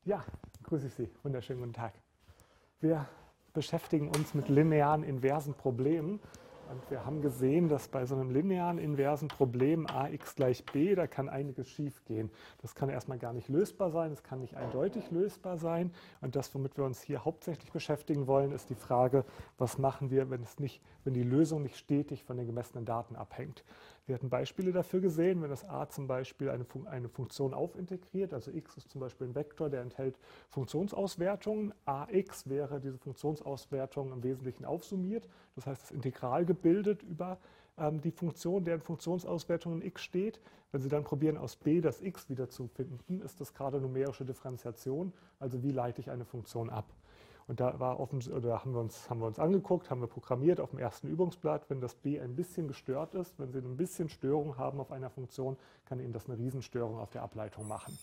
Ja, grüße ich Sie. Wunderschönen guten Tag. Wir beschäftigen uns mit linearen inversen Problemen. Und wir haben gesehen, dass bei so einem linearen inversen Problem ax gleich b, da kann einiges schief gehen. Das kann erstmal gar nicht lösbar sein, es kann nicht eindeutig lösbar sein. Und das, womit wir uns hier hauptsächlich beschäftigen wollen, ist die Frage, was machen wir, wenn die Lösung nicht stetig von den gemessenen Daten abhängt. Wir hatten Beispiele dafür gesehen, wenn das a zum Beispiel eine Funktion aufintegriert, also x ist zum Beispiel ein Vektor, der enthält Funktionsauswertungen. Ax wäre diese Funktionsauswertung im Wesentlichen aufsummiert, das heißt das Integral gebildet über die Funktion, deren Funktionsauswertung in x steht. Wenn Sie dann probieren, aus b das x wieder zu finden, ist das gerade numerische Differenziation, also wie leite ich eine Funktion ab. Und da haben wir uns angeguckt, haben wir programmiert auf dem ersten Übungsblatt, wenn das b ein bisschen gestört ist, wenn Sie ein bisschen Störung haben auf einer Funktion, kann Ihnen das eine Riesenstörung auf der Ableitung machen.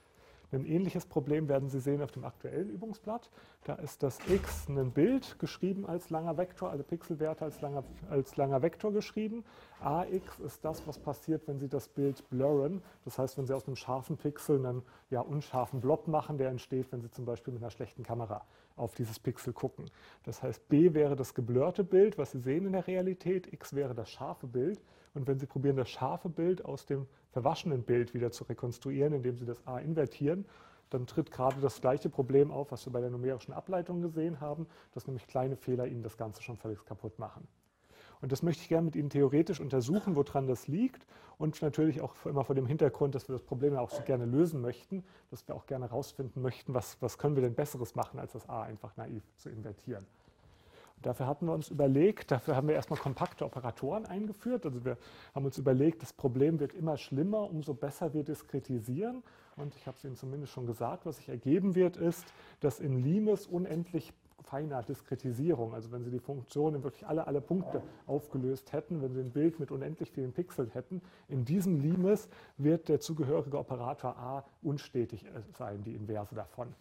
Ein ähnliches Problem werden Sie sehen auf dem aktuellen Übungsblatt. Da ist das x ein Bild geschrieben als langer Vektor, alle Pixelwerte als langer Vektor geschrieben. Ax ist das, was passiert, wenn Sie das Bild blurren. Das heißt, wenn Sie aus einem scharfen Pixel einen unscharfen Blob machen, der entsteht, wenn Sie zum Beispiel mit einer schlechten Kamera auf dieses Pixel gucken. Das heißt, b wäre das geblurrte Bild, was Sie sehen in der Realität, x wäre das scharfe Bild. Und wenn Sie probieren, das scharfe Bild aus dem verwaschenen Bild wieder zu rekonstruieren, indem Sie das a invertieren, dann tritt gerade das gleiche Problem auf, was wir bei der numerischen Ableitung gesehen haben, dass nämlich kleine Fehler Ihnen das Ganze schon völlig kaputt machen. Und das möchte ich gerne mit Ihnen theoretisch untersuchen, woran das liegt und natürlich auch immer vor dem Hintergrund, dass wir das Problem auch so gerne lösen möchten, dass wir auch gerne herausfinden möchten, was können wir denn Besseres machen, als das a einfach naiv zu invertieren. Dafür hatten wir uns überlegt, dafür haben wir erstmal kompakte Operatoren eingeführt. Also wir haben uns überlegt, das Problem wird immer schlimmer, umso besser wir diskretisieren. Und ich habe es Ihnen zumindest schon gesagt, was sich ergeben wird, ist, dass in Limes unendlich feiner Diskretisierung, also wenn Sie die Funktionen wirklich alle Punkte aufgelöst hätten, wenn Sie ein Bild mit unendlich vielen Pixeln hätten, in diesem Limes wird der zugehörige Operator a unstetig sein, die Inverse davon.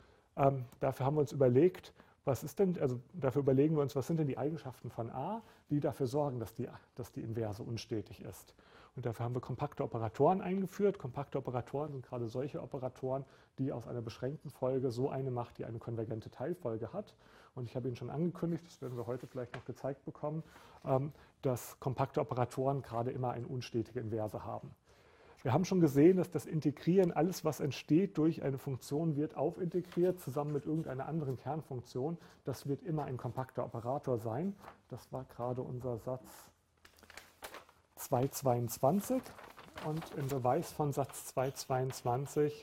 Dafür haben wir uns überlegt, dafür überlegen wir uns, was sind denn die Eigenschaften von a, die dafür sorgen, dass die Inverse unstetig ist. Und dafür haben wir kompakte Operatoren eingeführt. Kompakte Operatoren sind gerade solche Operatoren, die aus einer beschränkten Folge so eine Macht, die eine konvergente Teilfolge hat. Und ich habe Ihnen schon angekündigt, das werden wir heute vielleicht noch gezeigt bekommen, dass kompakte Operatoren gerade immer eine unstetige Inverse haben. Wir haben schon gesehen, dass das Integrieren, alles was entsteht durch eine Funktion, wird aufintegriert zusammen mit irgendeiner anderen Kernfunktion. Das wird immer ein kompakter Operator sein. Das war gerade unser Satz 222. Und im Beweis von Satz 222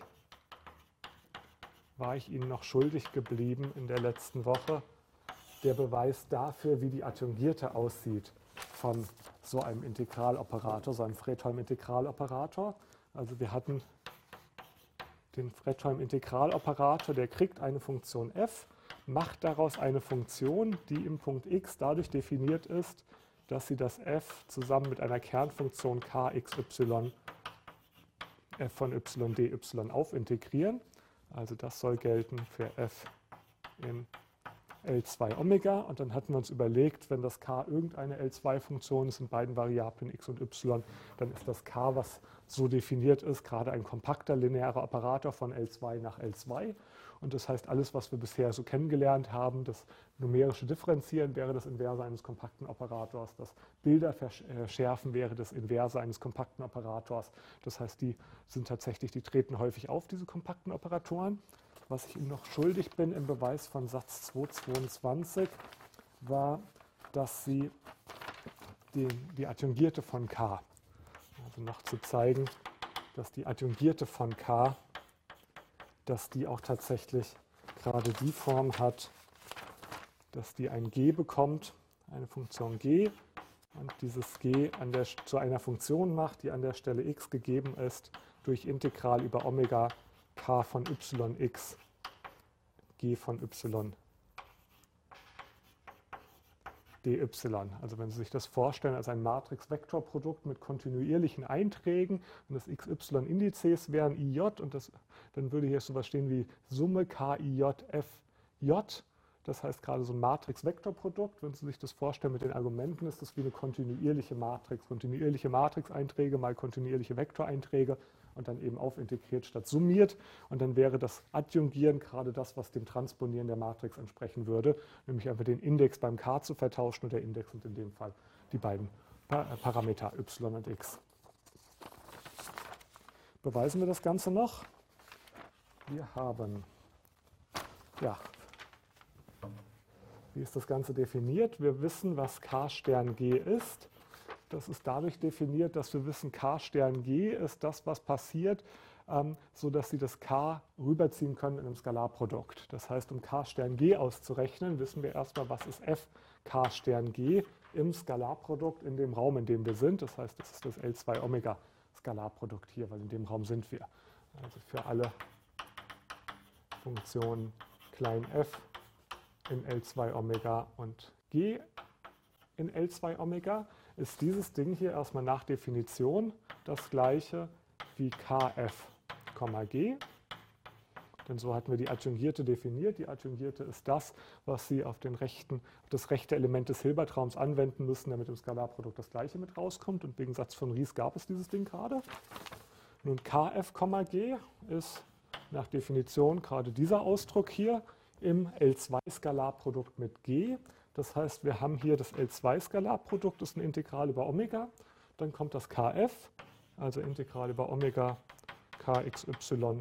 war ich Ihnen noch schuldig geblieben in der letzten Woche. Der Beweis dafür, wie die Adjungierte aussieht von so einem Integraloperator, so einem Fredholm-Integraloperator. Also wir hatten den Fredholm-Integraloperator, der kriegt eine Funktion f, macht daraus eine Funktion, die im Punkt x dadurch definiert ist, dass sie das f zusammen mit einer Kernfunktion kxy f von y dy aufintegrieren. Also das soll gelten für f in L2 Omega, und dann hatten wir uns überlegt, wenn das k irgendeine L2-Funktion ist in beiden Variablen x und y, dann ist das k, was so definiert ist, gerade ein kompakter linearer Operator von L2 nach L2. Und das heißt, alles, was wir bisher so kennengelernt haben, das numerische Differenzieren wäre das Inverse eines kompakten Operators, das Bilder verschärfen wäre das Inverse eines kompakten Operators. Das heißt, die treten häufig auf, diese kompakten Operatoren. Was ich Ihnen noch schuldig bin im Beweis von Satz 222 war, dass Sie die Adjungierte von k, also noch zu zeigen, dass die Adjungierte von k, dass die auch tatsächlich gerade die Form hat, dass die ein g bekommt, eine Funktion g, und dieses g zu einer Funktion macht, die an der Stelle x gegeben ist, durch Integral über Omega k von yx, g von y dy. Also wenn Sie sich das vorstellen als ein Matrix-Vektor-Produkt mit kontinuierlichen Einträgen und das xy-Indizes wären ij, und dann würde hier so etwas stehen wie Summe kij fj. Das heißt gerade so ein Matrix-Vektor-Produkt. Wenn Sie sich das vorstellen mit den Argumenten, ist das wie eine kontinuierliche Matrix. Kontinuierliche Matrix-Einträge mal kontinuierliche Vektoreinträge und dann eben aufintegriert statt summiert. Und dann wäre das Adjungieren gerade das, was dem Transponieren der Matrix entsprechen würde, nämlich einfach den Index beim K zu vertauschen und der Index sind in dem Fall die beiden Parameter y und x. Beweisen wir das Ganze noch. Wir haben, ja, wie ist das Ganze definiert? Wir wissen, was K Stern G ist. Das ist dadurch definiert, dass wir wissen, K Stern G ist das, was passiert, sodass Sie das K rüberziehen können in einem Skalarprodukt. Das heißt, um K Stern G auszurechnen, wissen wir erstmal, was ist f K Stern G im Skalarprodukt in dem Raum, in dem wir sind. Das heißt, das ist das L2 Omega Skalarprodukt hier, weil in dem Raum sind wir. Also für alle Funktionen klein f in L2 Omega und G in L2 Omega ist dieses Ding hier erstmal nach Definition das gleiche wie Kf, G. Denn so hatten wir die Adjungierte definiert. Die Adjungierte ist das, was Sie auf das rechte Element des Hilbertraums anwenden müssen, damit im Skalarprodukt das gleiche mit rauskommt. Und wegen Satz von Ries gab es dieses Ding gerade. Nun Kf, G ist nach Definition gerade dieser Ausdruck hier im L2-Skalarprodukt mit G. Das heißt, wir haben hier das L2-Skalarprodukt, das ist ein Integral über Omega. Dann kommt das Kf, also Integral über Omega Kxy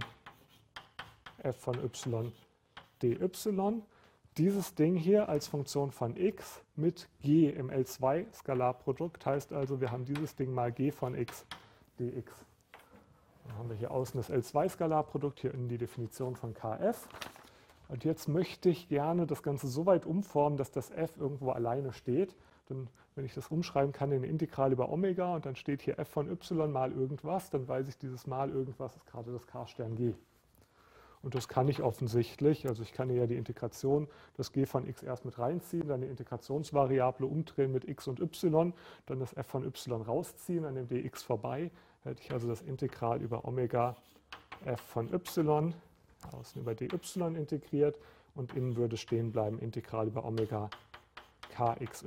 f von y dy. Dieses Ding hier als Funktion von x mit g im L2-Skalarprodukt heißt also, wir haben dieses Ding mal g von x dx. Dann haben wir hier außen das L2-Skalarprodukt, hier in die Definition von Kf. Und jetzt möchte ich gerne das Ganze so weit umformen, dass das f irgendwo alleine steht. Denn wenn ich das umschreiben kann in eine Integral über Omega und dann steht hier f von y mal irgendwas, dann weiß ich, dieses mal irgendwas ist gerade das K Stern G. Und das kann ich offensichtlich, also ich kann hier ja die Integration, das g von x erst mit reinziehen, dann die Integrationsvariable umdrehen mit x und y, dann das f von y rausziehen, an dem dx vorbei, hätte ich also das Integral über Omega f von y, außen über dy integriert und innen würde stehen bleiben Integral über Omega kxy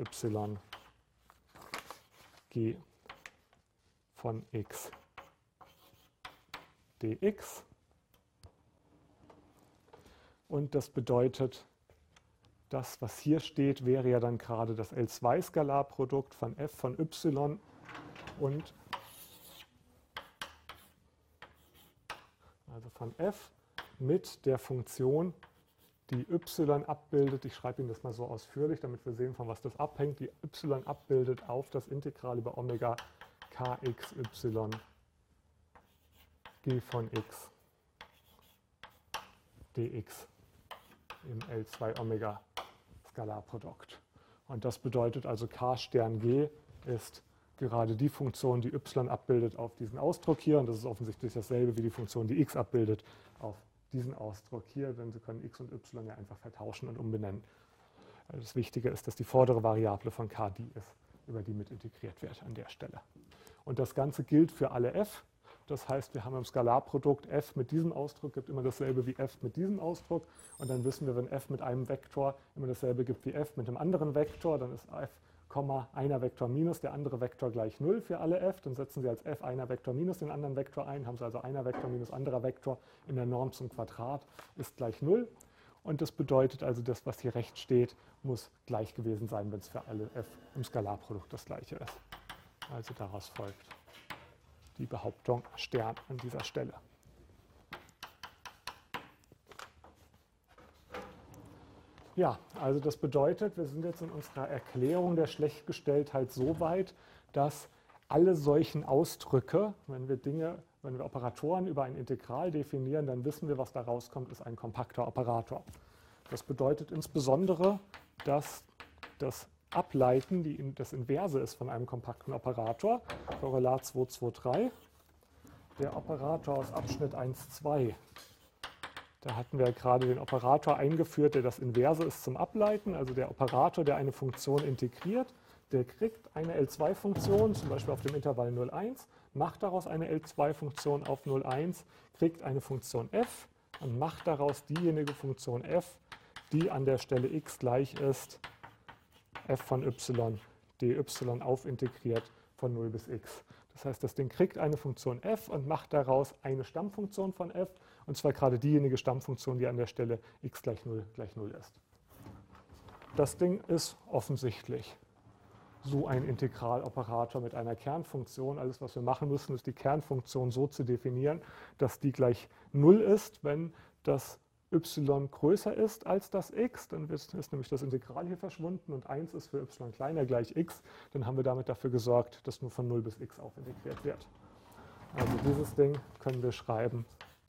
g von x dx. Und das bedeutet, das, was hier steht, wäre ja dann gerade das L2-Skalarprodukt von f von y und also von f mit der Funktion, die y abbildet. Ich schreibe Ihnen das mal so ausführlich, damit wir sehen, von was das abhängt. Die y abbildet auf das Integral über Omega kxy g von x dx im L2 Omega Skalarprodukt. Und das bedeutet also K Stern G ist gerade die Funktion, die y abbildet auf diesen Ausdruck hier. Und das ist offensichtlich dasselbe wie die Funktion, die x abbildet auf diesen Ausdruck hier, denn Sie können x und y ja einfach vertauschen und umbenennen. Das Wichtige ist, dass die vordere Variable von k die ist, über die mit integriert wird an der Stelle. Und das Ganze gilt für alle f. Das heißt, wir haben im Skalarprodukt f mit diesem Ausdruck gibt immer dasselbe wie f mit diesem Ausdruck. Und dann wissen wir, wenn f mit einem Vektor immer dasselbe gibt wie f mit einem anderen Vektor, dann ist f, einer Vektor minus der andere Vektor gleich 0 für alle f. Dann setzen Sie als f einer Vektor minus den anderen Vektor ein, haben Sie also einer Vektor minus anderer Vektor in der Norm zum Quadrat ist gleich 0. Und das bedeutet also, das, was hier rechts steht, muss gleich gewesen sein, wenn es für alle f im Skalarprodukt das gleiche ist. Also daraus folgt die Behauptung Stern an dieser Stelle. Ja, also das bedeutet, wir sind jetzt in unserer Erklärung der Schlechtgestelltheit so weit, dass alle solchen Ausdrücke, wenn wir Operatoren über ein Integral definieren, dann wissen wir, was da rauskommt, ist ein kompakter Operator. Das bedeutet insbesondere, dass das Ableiten das Inverse ist von einem kompakten Operator, Korrelat 223, der Operator aus Abschnitt 1,2. Da hatten wir gerade den Operator eingeführt, der das Inverse ist zum Ableiten, also der Operator, der eine Funktion integriert, der kriegt eine L2-Funktion, zum Beispiel auf dem Intervall 0,1, macht daraus eine L2-Funktion auf 0,1, kriegt eine Funktion f und macht daraus diejenige Funktion f, die an der Stelle x gleich ist f von y dy aufintegriert von 0 bis x. Das heißt, das Ding kriegt eine Funktion f und macht daraus eine Stammfunktion von f, und zwar gerade diejenige Stammfunktion, die an der Stelle x gleich 0 ist. Das Ding ist offensichtlich so ein Integraloperator mit einer Kernfunktion. Alles, was wir machen müssen, ist die Kernfunktion so zu definieren, dass die gleich 0 ist, wenn das y größer ist als das x, dann ist nämlich das Integral hier verschwunden, und 1 ist für y kleiner gleich x, dann haben wir damit dafür gesorgt, dass nur von 0 bis x aufintegriert wird. Also dieses Ding können wir schreiben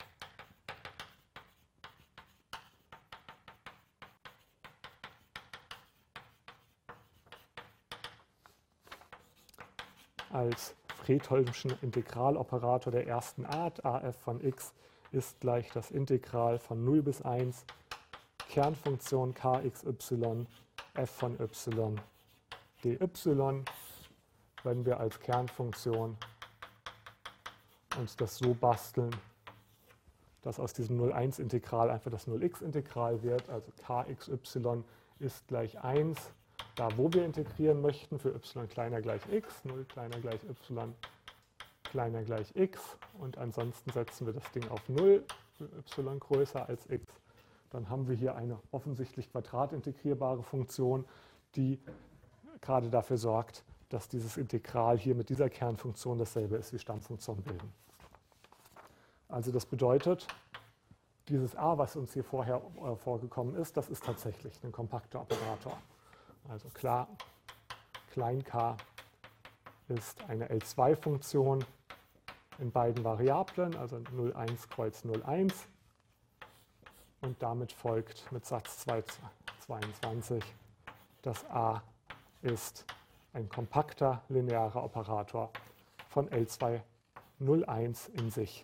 als Fredholmschen Integraloperator der ersten Art. AF von x ist gleich das Integral von 0 bis 1 Kernfunktion kxy f von y dy, wenn wir als Kernfunktion uns das so basteln, dass aus diesem 0,1-Integral einfach das 0x-Integral wird. Also kxy ist gleich 1, da wo wir integrieren möchten, für y kleiner gleich x, 0 kleiner gleich y kleiner gleich x, und ansonsten setzen wir das Ding auf 0 für y größer als x. Dann haben wir hier eine offensichtlich quadratintegrierbare Funktion, die gerade dafür sorgt, dass dieses Integral hier mit dieser Kernfunktion dasselbe ist wie Stammfunktion bilden. Also das bedeutet, dieses a, was uns hier vorher vorgekommen ist, das ist tatsächlich ein kompakter Operator. Also klar, klein k ist eine L2-Funktion in beiden Variablen, also 0,1 kreuz 0,1. Und damit folgt mit Satz 22, dass a ist ein kompakter linearer Operator von L2 0,1 in sich.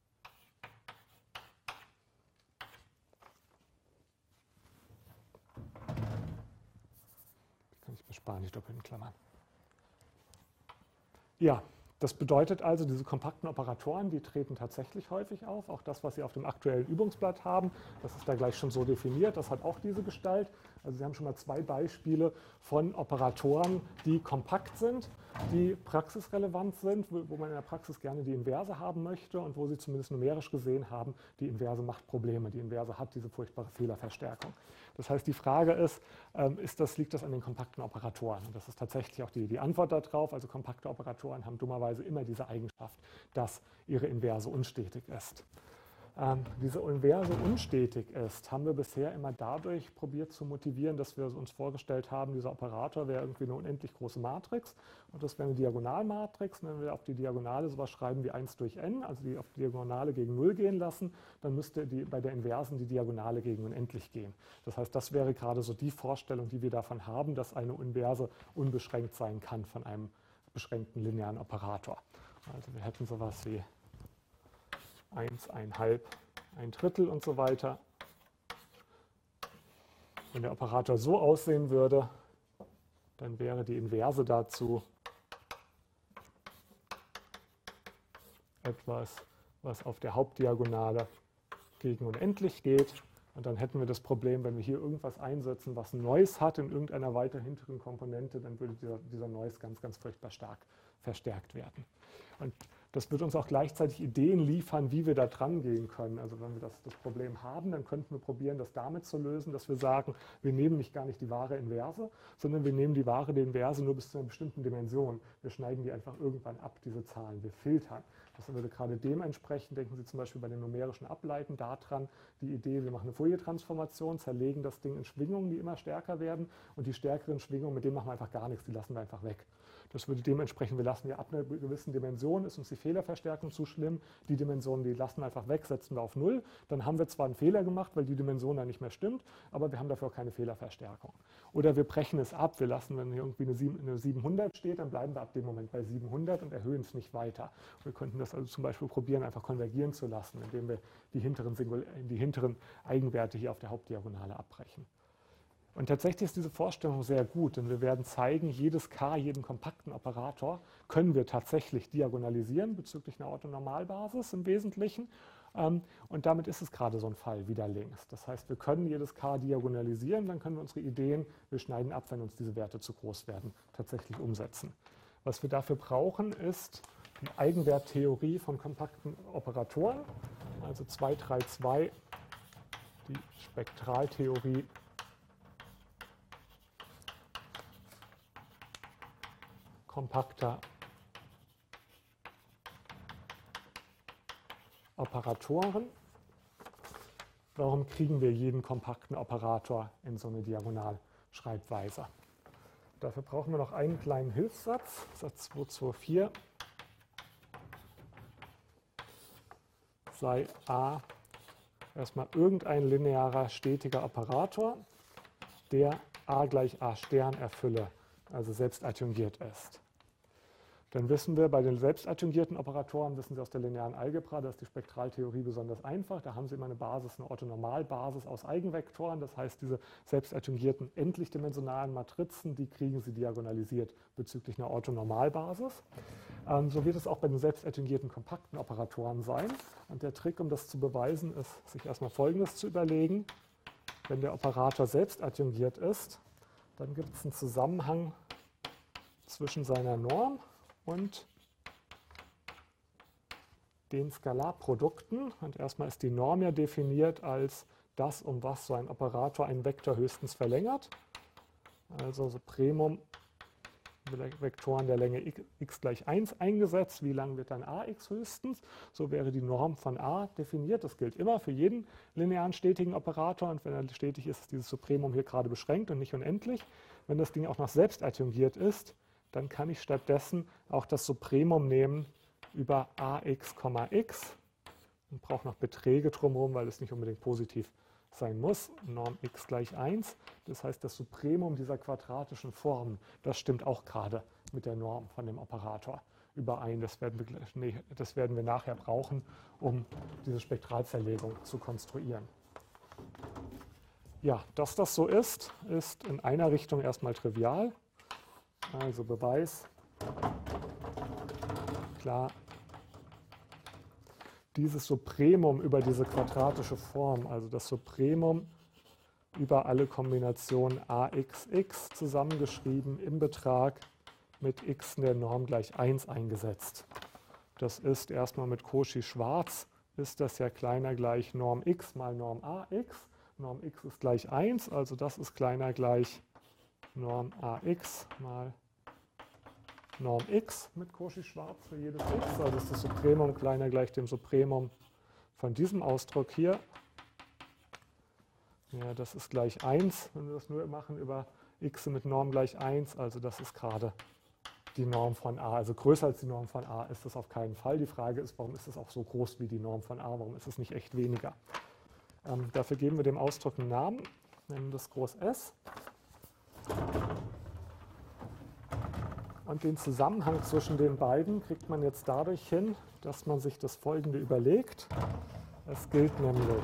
Kann ich besparen, die doppelten Klammern. Ja, das bedeutet also, diese kompakten Operatoren, die treten tatsächlich häufig auf. Auch das, was Sie auf dem aktuellen Übungsblatt haben, das ist da gleich schon so definiert, das hat auch diese Gestalt. Also Sie haben schon mal zwei Beispiele von Operatoren, die kompakt sind, die praxisrelevant sind, wo man in der Praxis gerne die Inverse haben möchte und wo Sie zumindest numerisch gesehen haben, die Inverse macht Probleme, die Inverse hat diese furchtbare Fehlerverstärkung. Das heißt, die Frage ist, liegt das an den kompakten Operatoren? Und das ist tatsächlich auch die Antwort darauf. Also kompakte Operatoren haben dummerweise immer diese Eigenschaft, dass ihre Inverse unstetig ist. Diese Inverse unstetig ist, haben wir bisher immer dadurch probiert zu motivieren, dass wir uns vorgestellt haben, dieser Operator wäre irgendwie eine unendlich große Matrix und das wäre eine Diagonalmatrix. Und wenn wir auf die Diagonale sowas schreiben wie 1 durch n, also die auf die Diagonale gegen 0 gehen lassen, dann müsste bei der Inversen die Diagonale gegen unendlich gehen. Das heißt, das wäre gerade so die Vorstellung, die wir davon haben, dass eine Inverse unbeschränkt sein kann von einem beschränkten linearen Operator. Also wir hätten sowas wie 1, 1/2, 1/3 und so weiter. Wenn der Operator so aussehen würde, dann wäre die Inverse dazu etwas, was auf der Hauptdiagonale gegen unendlich geht. Und dann hätten wir das Problem, wenn wir hier irgendwas einsetzen, was ein Noise hat in irgendeiner weiter hinteren Komponente, dann würde dieser Noise ganz, ganz furchtbar stark verstärkt werden. Und das wird uns auch gleichzeitig Ideen liefern, wie wir da dran gehen können. Also wenn wir das Problem haben, dann könnten wir probieren, das damit zu lösen, dass wir sagen, wir nehmen gar nicht die wahre Inverse, sondern wir nehmen die wahre Inverse nur bis zu einer bestimmten Dimension. Wir schneiden die einfach irgendwann ab, diese Zahlen. Wir filtern. Das würde gerade dementsprechend, denken Sie zum Beispiel bei den numerischen Ableiten daran, die Idee, wir machen eine Fourier-Transformation, zerlegen das Ding in Schwingungen, die immer stärker werden, und die stärkeren Schwingungen, mit denen machen wir einfach gar nichts, die lassen wir einfach weg. Das würde dementsprechend, wir lassen ja ab einer gewissen Dimension, ist uns die Fehlerverstärkung zu schlimm, die Dimensionen, die lassen wir einfach weg, setzen wir auf 0, dann haben wir zwar einen Fehler gemacht, weil die Dimension dann nicht mehr stimmt, aber wir haben dafür auch keine Fehlerverstärkung. Oder wir brechen es ab, wir lassen, wenn hier irgendwie eine 700 steht, dann bleiben wir ab dem Moment bei 700 und erhöhen es nicht weiter. Wir könnten das also zum Beispiel probieren, einfach konvergieren zu lassen, indem wir die hinteren Eigenwerte hier auf der Hauptdiagonale abbrechen. Und tatsächlich ist diese Vorstellung sehr gut, denn wir werden zeigen, jedes k, jeden kompakten Operator können wir tatsächlich diagonalisieren bezüglich einer Orthonormalbasis im Wesentlichen. Und damit ist es gerade so ein Fall wieder links. Das heißt, wir können jedes k diagonalisieren, dann können wir unsere Ideen, wir schneiden ab, wenn uns diese Werte zu groß werden, tatsächlich umsetzen. Was wir dafür brauchen, ist die Eigenwerttheorie von kompakten Operatoren, also 232, die Spektraltheorie kompakter Operatoren. Warum kriegen wir jeden kompakten Operator in so eine Diagonalschreibweise? Dafür brauchen wir noch einen kleinen Hilfssatz, Satz 224. Sei A erstmal irgendein linearer stetiger Operator, der A gleich A Stern erfülle, also selbst adjungiert ist. Dann wissen wir, bei den selbst adjungierten Operatoren, wissen Sie aus der linearen Algebra, da ist die Spektraltheorie besonders einfach. Da haben Sie immer eine Basis, eine Orthonormalbasis aus Eigenvektoren. Das heißt, diese selbst adjungierten endlichdimensionalen Matrizen, die kriegen Sie diagonalisiert bezüglich einer Orthonormalbasis. So wird es auch bei den selbst adjungierten kompakten Operatoren sein. Und der Trick, um das zu beweisen, ist, sich erstmal Folgendes zu überlegen. Wenn der Operator selbst adjungiert ist, dann gibt es einen Zusammenhang zwischen seiner Norm und den Skalarprodukten. Und erstmal ist die Norm ja definiert als das, um was so ein Operator einen Vektor höchstens verlängert. Also Supremum Vektoren der Länge x gleich 1 eingesetzt. Wie lang wird dann ax höchstens? So wäre die Norm von a definiert. Das gilt immer für jeden linearen stetigen Operator. Und wenn er stetig ist, ist dieses Supremum hier gerade beschränkt und nicht unendlich. Wenn das Ding auch noch selbst adjungiert ist, dann kann ich stattdessen auch das Supremum nehmen über ax, x und brauche noch Beträge drumherum, weil es nicht unbedingt positiv sein muss. Norm x gleich 1. Das heißt, das Supremum dieser quadratischen Form, das stimmt auch gerade mit der Norm von dem Operator überein. Das werden wir nachher brauchen, um diese Spektralzerlegung zu konstruieren. Ja, dass das so ist, ist in einer Richtung erstmal trivial. Also Beweis, klar, dieses Supremum über diese quadratische Form, also das Supremum über alle Kombinationen axx zusammengeschrieben im Betrag mit x in der Norm gleich 1 eingesetzt. Das ist erstmal mit Cauchy-Schwarz, ist das ja kleiner gleich Norm x mal Norm ax. Norm x ist gleich 1, also das ist kleiner gleich Norm ax mal Norm x mit Cauchy-Schwarz für jedes x. Also ist das Supremum kleiner gleich dem Supremum von diesem Ausdruck hier. Ja, das ist gleich 1, wenn wir das nur machen über x mit Norm gleich 1. Also das ist gerade die Norm von a. Also größer als die Norm von a ist das auf keinen Fall. Die Frage ist, warum ist es auch so groß wie die Norm von a? Warum ist es nicht echt weniger? Dafür geben wir dem Ausdruck einen Namen, nennen das Groß S. Und den Zusammenhang zwischen den beiden kriegt man jetzt dadurch hin, dass man sich das Folgende überlegt. Es gilt nämlich,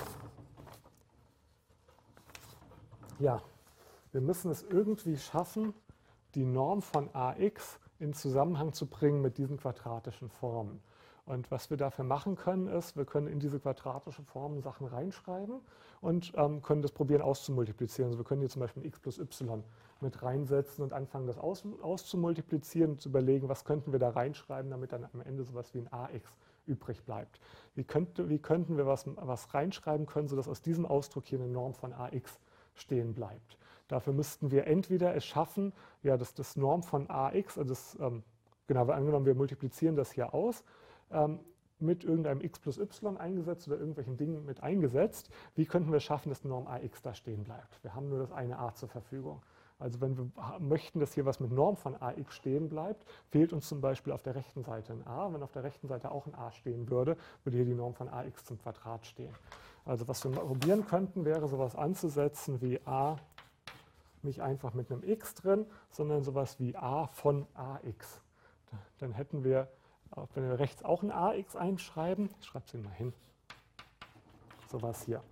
ja, wir müssen es irgendwie schaffen, die Norm von ax in Zusammenhang zu bringen mit diesen quadratischen Formen. Und was wir dafür machen können, ist, wir können in diese quadratische Form Sachen reinschreiben und können das probieren auszumultiplizieren. Also wir können hier zum Beispiel x plus y mit reinsetzen und anfangen, das auszumultiplizieren und zu überlegen, was könnten wir da reinschreiben, damit dann am Ende sowas wie ein ax übrig bleibt. Wie könnten wir was reinschreiben können, sodass aus diesem Ausdruck hier eine Norm von ax stehen bleibt. Dafür müssten wir entweder es schaffen, ja, dass das Norm von ax, also das, genau, angenommen, wir multiplizieren das hier aus, mit irgendeinem x plus y eingesetzt oder irgendwelchen Dingen mit eingesetzt. Wie könnten wir es schaffen, dass die Norm ax da stehen bleibt? Wir haben nur das eine a zur Verfügung. Also wenn wir möchten, dass hier was mit Norm von ax stehen bleibt, fehlt uns zum Beispiel auf der rechten Seite ein a. Wenn auf der rechten Seite auch ein a stehen würde, würde hier die Norm von ax zum Quadrat stehen. Also was wir probieren könnten, wäre sowas anzusetzen wie a, nicht einfach mit einem x drin, sondern sowas wie a von ax. Dann hätten wir, wenn wir rechts auch ein ax einschreiben, ich schreibe es Ihnen mal hin, sowas hier.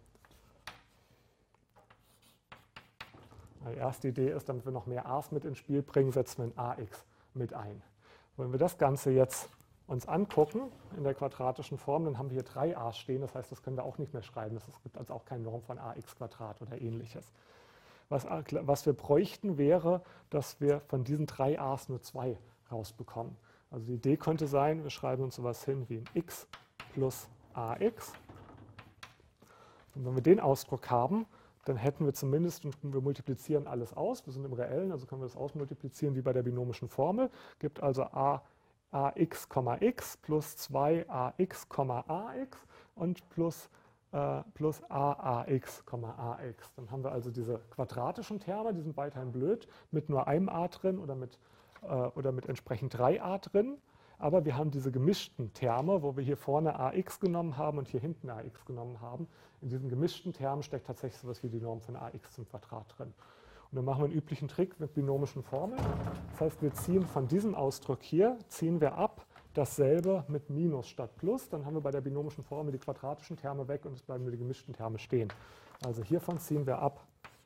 Die erste Idee ist, damit wir noch mehr a's mit ins Spiel bringen, setzen wir ein ax mit ein. Wenn wir das Ganze jetzt uns angucken in der quadratischen Form, dann haben wir hier 3 a's stehen, das heißt, das können wir auch nicht mehr schreiben. Es gibt also auch keine Norm von ax Quadrat oder ähnliches. Was wir bräuchten, wäre, dass wir von diesen 3 a's nur 2 rausbekommen. Also die Idee könnte sein, wir schreiben uns sowas hin wie ein x plus ax. Und wenn wir den Ausdruck haben, dann hätten wir zumindest, und wir multiplizieren alles aus, wir sind im Reellen, also können wir das ausmultiplizieren wie bei der binomischen Formel, gibt also ax, x plus 2ax, ax und plus aax, ax. Dann haben wir also diese quadratischen Terme, die sind weiterhin blöd, mit nur einem a drin oder mit entsprechend 3a drin. Aber wir haben diese gemischten Terme, wo wir hier vorne ax genommen haben und hier hinten ax genommen haben. In diesen gemischten Termen steckt tatsächlich sowas wie die Norm von ax zum Quadrat drin. Und dann machen wir einen üblichen Trick mit binomischen Formeln. Das heißt, wir ziehen von diesem Ausdruck hier, ziehen wir ab, dasselbe mit Minus statt Plus. Dann haben wir bei der binomischen Formel die quadratischen Terme weg und es bleiben nur die gemischten Terme stehen. Also hiervon ziehen wir ab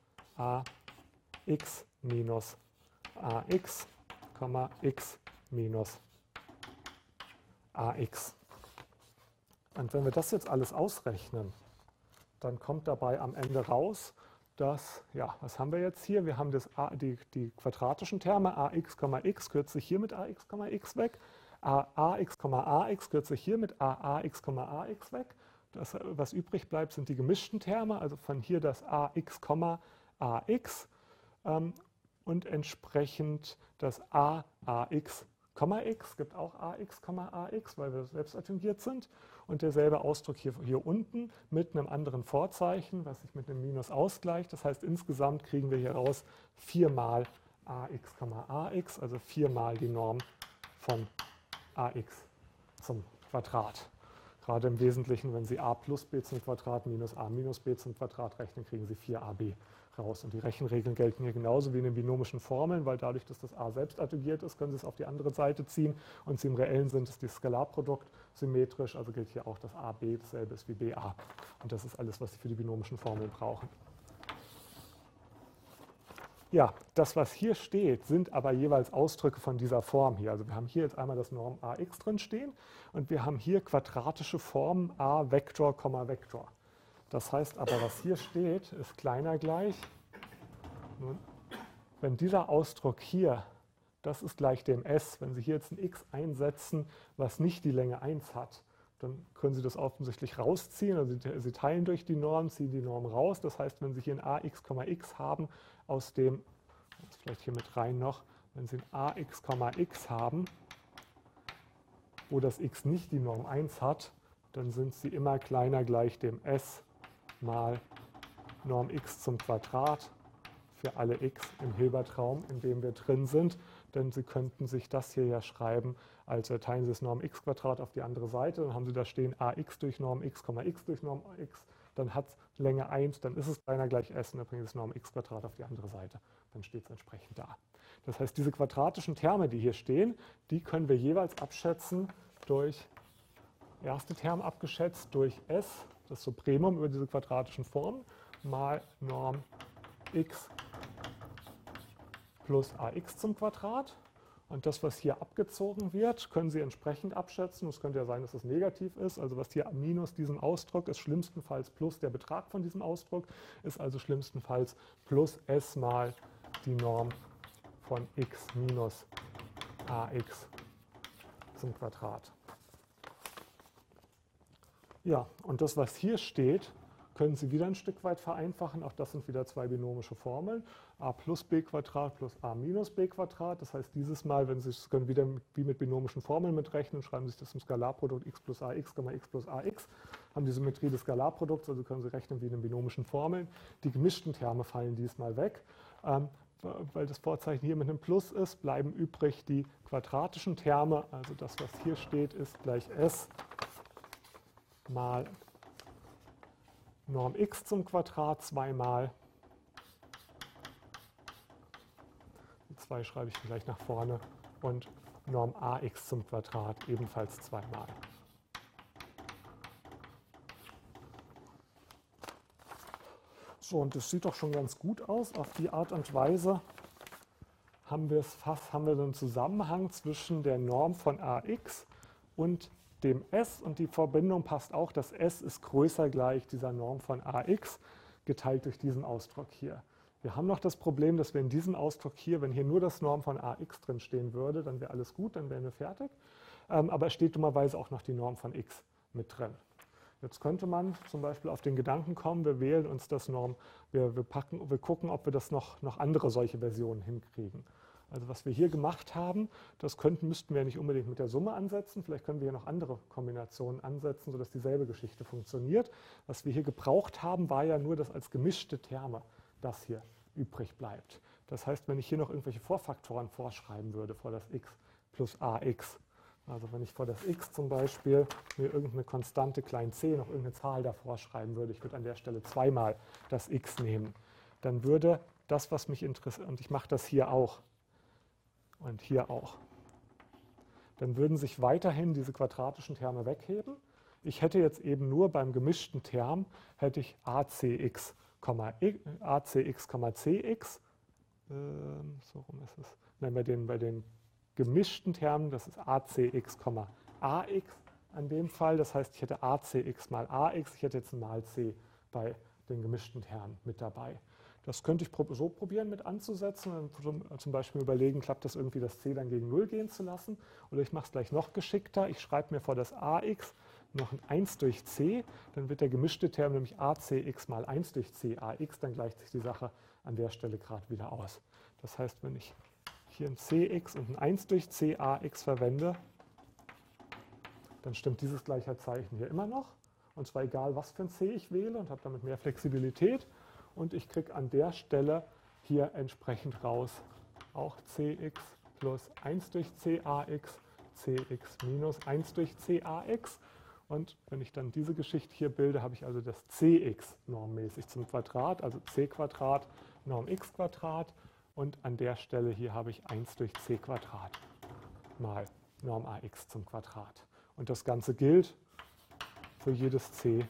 ax minus ax, x minus ax. Und wenn wir das jetzt alles ausrechnen, dann kommt dabei am Ende raus, dass, ja, was haben wir jetzt hier? Wir haben die quadratischen Terme, ax, x kürzt sich hier mit ax, x weg. ax, kürzt sich hier mit aax, ax weg. Das, was übrig bleibt, sind die gemischten Terme, also von hier das ax, ax und entsprechend das aax, x gibt auch ax, ax, weil wir selbst adjungiert sind. Und derselbe Ausdruck hier unten mit einem anderen Vorzeichen, was sich mit einem Minus ausgleicht. Das heißt, insgesamt kriegen wir hier raus 4 mal ax, ax, also 4 mal die Norm von ax zum Quadrat. Gerade im Wesentlichen, wenn Sie a plus b zum Quadrat minus a minus b zum Quadrat rechnen, kriegen Sie 4ab raus. Und die Rechenregeln gelten hier genauso wie in den binomischen Formeln, weil dadurch, dass das a selbst adjungiert ist, können Sie es auf die andere Seite ziehen. Und Sie im Reellen sind es die Skalarprodukt symmetrisch, also gilt hier auch, dass ab dasselbe ist wie ba. Und das ist alles, was Sie für die binomischen Formeln brauchen. Ja, das, was hier steht, sind aber jeweils Ausdrücke von dieser Form hier. Also wir haben hier jetzt einmal das Norm ax drin stehen und wir haben hier quadratische Formen a Vektor, Vektor. Das heißt aber, was hier steht, ist kleiner gleich. Nun, wenn dieser Ausdruck hier, das ist gleich dem s, wenn Sie hier jetzt ein x einsetzen, was nicht die Länge 1 hat, dann können Sie das offensichtlich rausziehen. Also Sie teilen durch die Norm, ziehen die Norm raus. Das heißt, wenn Sie hier ein ax, x haben, aus dem, das vielleicht hier mit rein noch, wenn Sie ein ax, x haben, wo das x nicht die Norm 1 hat, dann sind sie immer kleiner gleich dem s mal Norm x zum Quadrat für alle x im Hilbertraum, in dem wir drin sind. Denn Sie könnten sich das hier ja schreiben, also teilen Sie das Norm x Quadrat auf die andere Seite, dann haben Sie da stehen ax durch Norm x, x durch Norm x, dann hat es Länge 1, dann ist es kleiner gleich s und dann bringen Sie das Norm x Quadrat auf die andere Seite. Dann steht es entsprechend da. Das heißt, diese quadratischen Terme, die hier stehen, die können wir jeweils abschätzen durch, erste Term abgeschätzt durch s, das Supremum über diese quadratischen Formen, mal Norm x plus ax zum Quadrat. Und das, was hier abgezogen wird, können Sie entsprechend abschätzen. Es könnte ja sein, dass es negativ ist. Also was hier minus diesem Ausdruck ist, schlimmstenfalls plus der Betrag von diesem Ausdruck, ist also schlimmstenfalls plus s mal die Norm von x minus ax zum Quadrat. Ja, und das, was hier steht, können Sie wieder ein Stück weit vereinfachen. Auch das sind wieder zwei binomische Formeln. A plus b Quadrat plus a minus b Quadrat. Das heißt, dieses Mal, wenn Sie es können wieder wie mit binomischen Formeln mitrechnen, schreiben Sie sich das im Skalarprodukt x plus ax, x plus ax. Haben die Symmetrie des Skalarprodukts, also können Sie rechnen wie in den binomischen Formeln. Die gemischten Terme fallen diesmal weg. Weil das Vorzeichen hier mit einem Plus ist, bleiben übrig die quadratischen Terme. Also das, was hier steht, ist gleich s mal Norm x zum Quadrat zweimal. Die 2 schreibe ich gleich nach vorne. Und Norm ax zum Quadrat ebenfalls zweimal. So, und das sieht doch schon ganz gut aus. Auf die Art und Weise haben wir einen Zusammenhang zwischen der Norm von ax und dem s. Und die Verbindung passt auch, das s ist größer gleich dieser Norm von ax, geteilt durch diesen Ausdruck hier. Wir haben noch das Problem, dass wir in diesem Ausdruck hier, wenn hier nur das Norm von ax drin stehen würde, dann wäre alles gut, dann wären wir fertig. Aber es steht dummerweise auch noch die Norm von x mit drin. Jetzt könnte man zum Beispiel auf den Gedanken kommen, wir wählen uns das Norm, wir gucken, ob wir das noch andere solche Versionen hinkriegen. Also was wir hier gemacht haben, das müssten wir nicht unbedingt mit der Summe ansetzen, vielleicht können wir hier noch andere Kombinationen ansetzen, sodass dieselbe Geschichte funktioniert. Was wir hier gebraucht haben, war ja nur, dass als gemischte Terme das hier übrig bleibt. Das heißt, wenn ich hier noch irgendwelche Vorfaktoren vorschreiben würde, vor das x plus ax, also wenn ich vor das x zum Beispiel mir irgendeine Konstante klein c, noch irgendeine Zahl davor schreiben würde, ich würde an der Stelle zweimal das x nehmen, dann würde das, was mich interessiert, und ich mache das hier auch und hier auch, dann würden sich weiterhin diese quadratischen Terme wegheben. Ich hätte jetzt eben nur beim gemischten Term, hätte ich acx, cx, so rum ist es, nein, bei den gemischten Termen, das ist acx, ax an dem Fall. Das heißt, ich hätte acx mal ax, ich hätte jetzt ein mal c bei den gemischten Termen mit dabei. Das könnte ich so probieren mit anzusetzen und zum Beispiel überlegen, klappt das irgendwie, das c dann gegen 0 gehen zu lassen. Oder ich mache es gleich noch geschickter. Ich schreibe mir vor das ax noch ein 1 durch c, dann wird der gemischte Term nämlich acx mal 1 durch c ax, dann gleicht sich die Sache an der Stelle gerade wieder aus. Das heißt, wenn ich hier ein cx und ein 1 durch c ax verwende, dann stimmt dieses Gleichheitszeichen hier immer noch. Und zwar egal, was für ein c ich wähle und habe damit mehr Flexibilität. Und ich kriege an der Stelle hier entsprechend raus auch cx plus 1 durch c ax, cx minus 1 durch c ax. Und wenn ich dann diese Geschichte hier bilde, habe ich also das cx normmäßig zum Quadrat, also c Quadrat Norm x Quadrat. Und an der Stelle hier habe ich 1 durch c Quadrat mal Norm ax zum Quadrat. Und das Ganze gilt für jedes c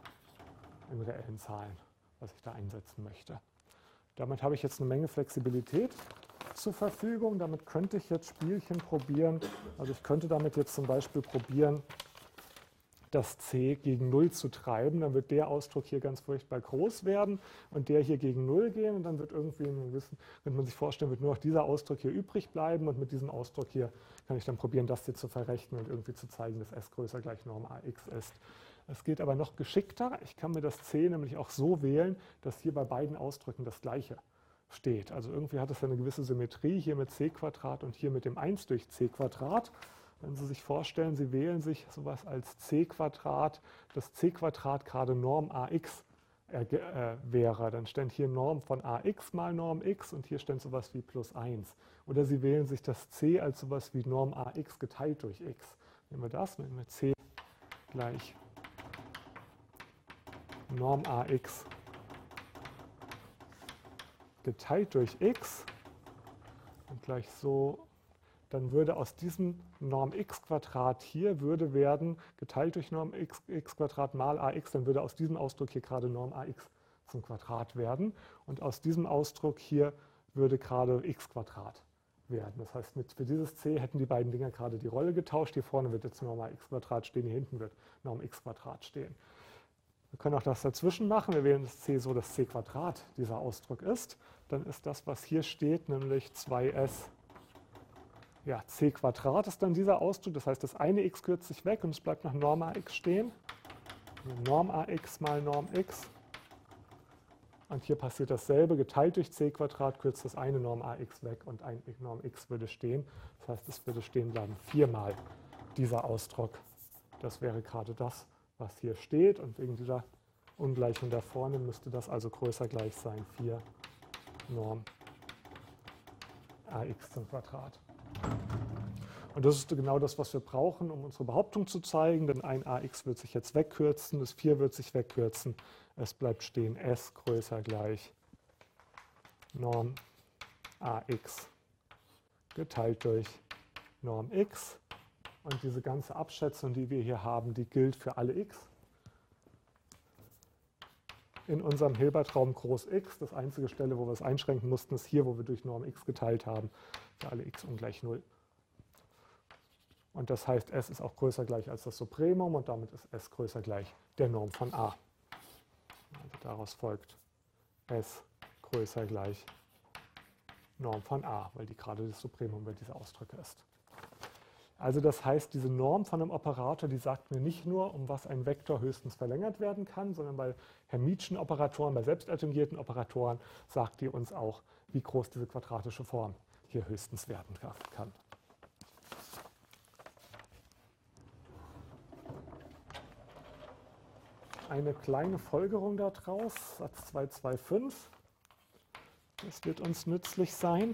in reellen Zahlen, was ich da einsetzen möchte. Damit habe ich jetzt eine Menge Flexibilität zur Verfügung. Damit könnte ich jetzt Spielchen probieren. Also ich könnte damit jetzt zum Beispiel probieren, das c gegen 0 zu treiben, dann wird der Ausdruck hier ganz furchtbar groß werden und der hier gegen 0 gehen und dann wird irgendwie, könnte man sich vorstellen, wird nur noch dieser Ausdruck hier übrig bleiben und mit diesem Ausdruck hier kann ich dann probieren, das hier zu verrechnen und irgendwie zu zeigen, dass s größer gleich Norm ax ist. Es geht aber noch geschickter. Ich kann mir das c nämlich auch so wählen, dass hier bei beiden Ausdrücken das Gleiche steht. Also irgendwie hat es ja eine gewisse Symmetrie hier mit c Quadrat und hier mit dem 1 durch c Quadrat. Wenn Sie sich vorstellen, Sie wählen sich sowas als c Quadrat, das c Quadrat gerade Norm ax wäre, dann steht hier Norm von ax mal Norm x und hier steht sowas wie plus 1. Oder Sie wählen sich das c als sowas wie Norm ax geteilt durch x. Nehmen wir das, nehmen wir c gleich Norm ax geteilt durch x und gleich so. Dann würde aus diesem Norm x Quadrat hier würde werden, geteilt durch Norm x Quadrat mal ax, dann würde aus diesem Ausdruck hier gerade Norm ax zum Quadrat werden. Und aus diesem Ausdruck hier würde gerade x Quadrat werden. Das heißt, für dieses c hätten die beiden Dinger gerade die Rolle getauscht. Hier vorne wird jetzt Norm ax Quadrat stehen, hier hinten wird Norm x Quadrat stehen. Wir können auch das dazwischen machen. Wir wählen das c so, dass c Quadrat dieser Ausdruck ist. Dann ist das, was hier steht, nämlich 2s. Ja, c Quadrat ist dann dieser Ausdruck, das heißt, das eine x kürzt sich weg und es bleibt noch Norm ax stehen. Norm ax mal Norm x. Und hier passiert dasselbe, geteilt durch c Quadrat kürzt das eine Norm ax weg und ein Norm x würde stehen. Das heißt, es würde stehen bleiben viermal dieser Ausdruck. Das wäre gerade das, was hier steht. Und wegen dieser Ungleichung da vorne müsste das also größer gleich sein, 4 Norm ax zum Quadrat. Und das ist genau das, was wir brauchen, um unsere Behauptung zu zeigen, denn ein ax wird sich jetzt wegkürzen, das 4 wird sich wegkürzen, es bleibt stehen s größer gleich Norm ax geteilt durch Norm x. Und diese ganze Abschätzung, die wir hier haben, die gilt für alle x. In unserem Hilbertraum groß x, das einzige Stelle, wo wir es einschränken mussten, ist hier, wo wir durch Norm x geteilt haben, für alle x ungleich 0. Und das heißt, s ist auch größer gleich als das Supremum und damit ist s größer gleich der Norm von a. Also daraus folgt s größer gleich Norm von a, weil die gerade das Supremum über diese Ausdrücke ist. Also das heißt, diese Norm von einem Operator, die sagt mir nicht nur, um was ein Vektor höchstens verlängert werden kann, sondern bei Hermitschen Operatoren, bei selbstadjungierten Operatoren, sagt die uns auch, wie groß diese quadratische Form hier höchstens werden kann. Eine kleine Folgerung daraus, Satz 225, das wird uns nützlich sein.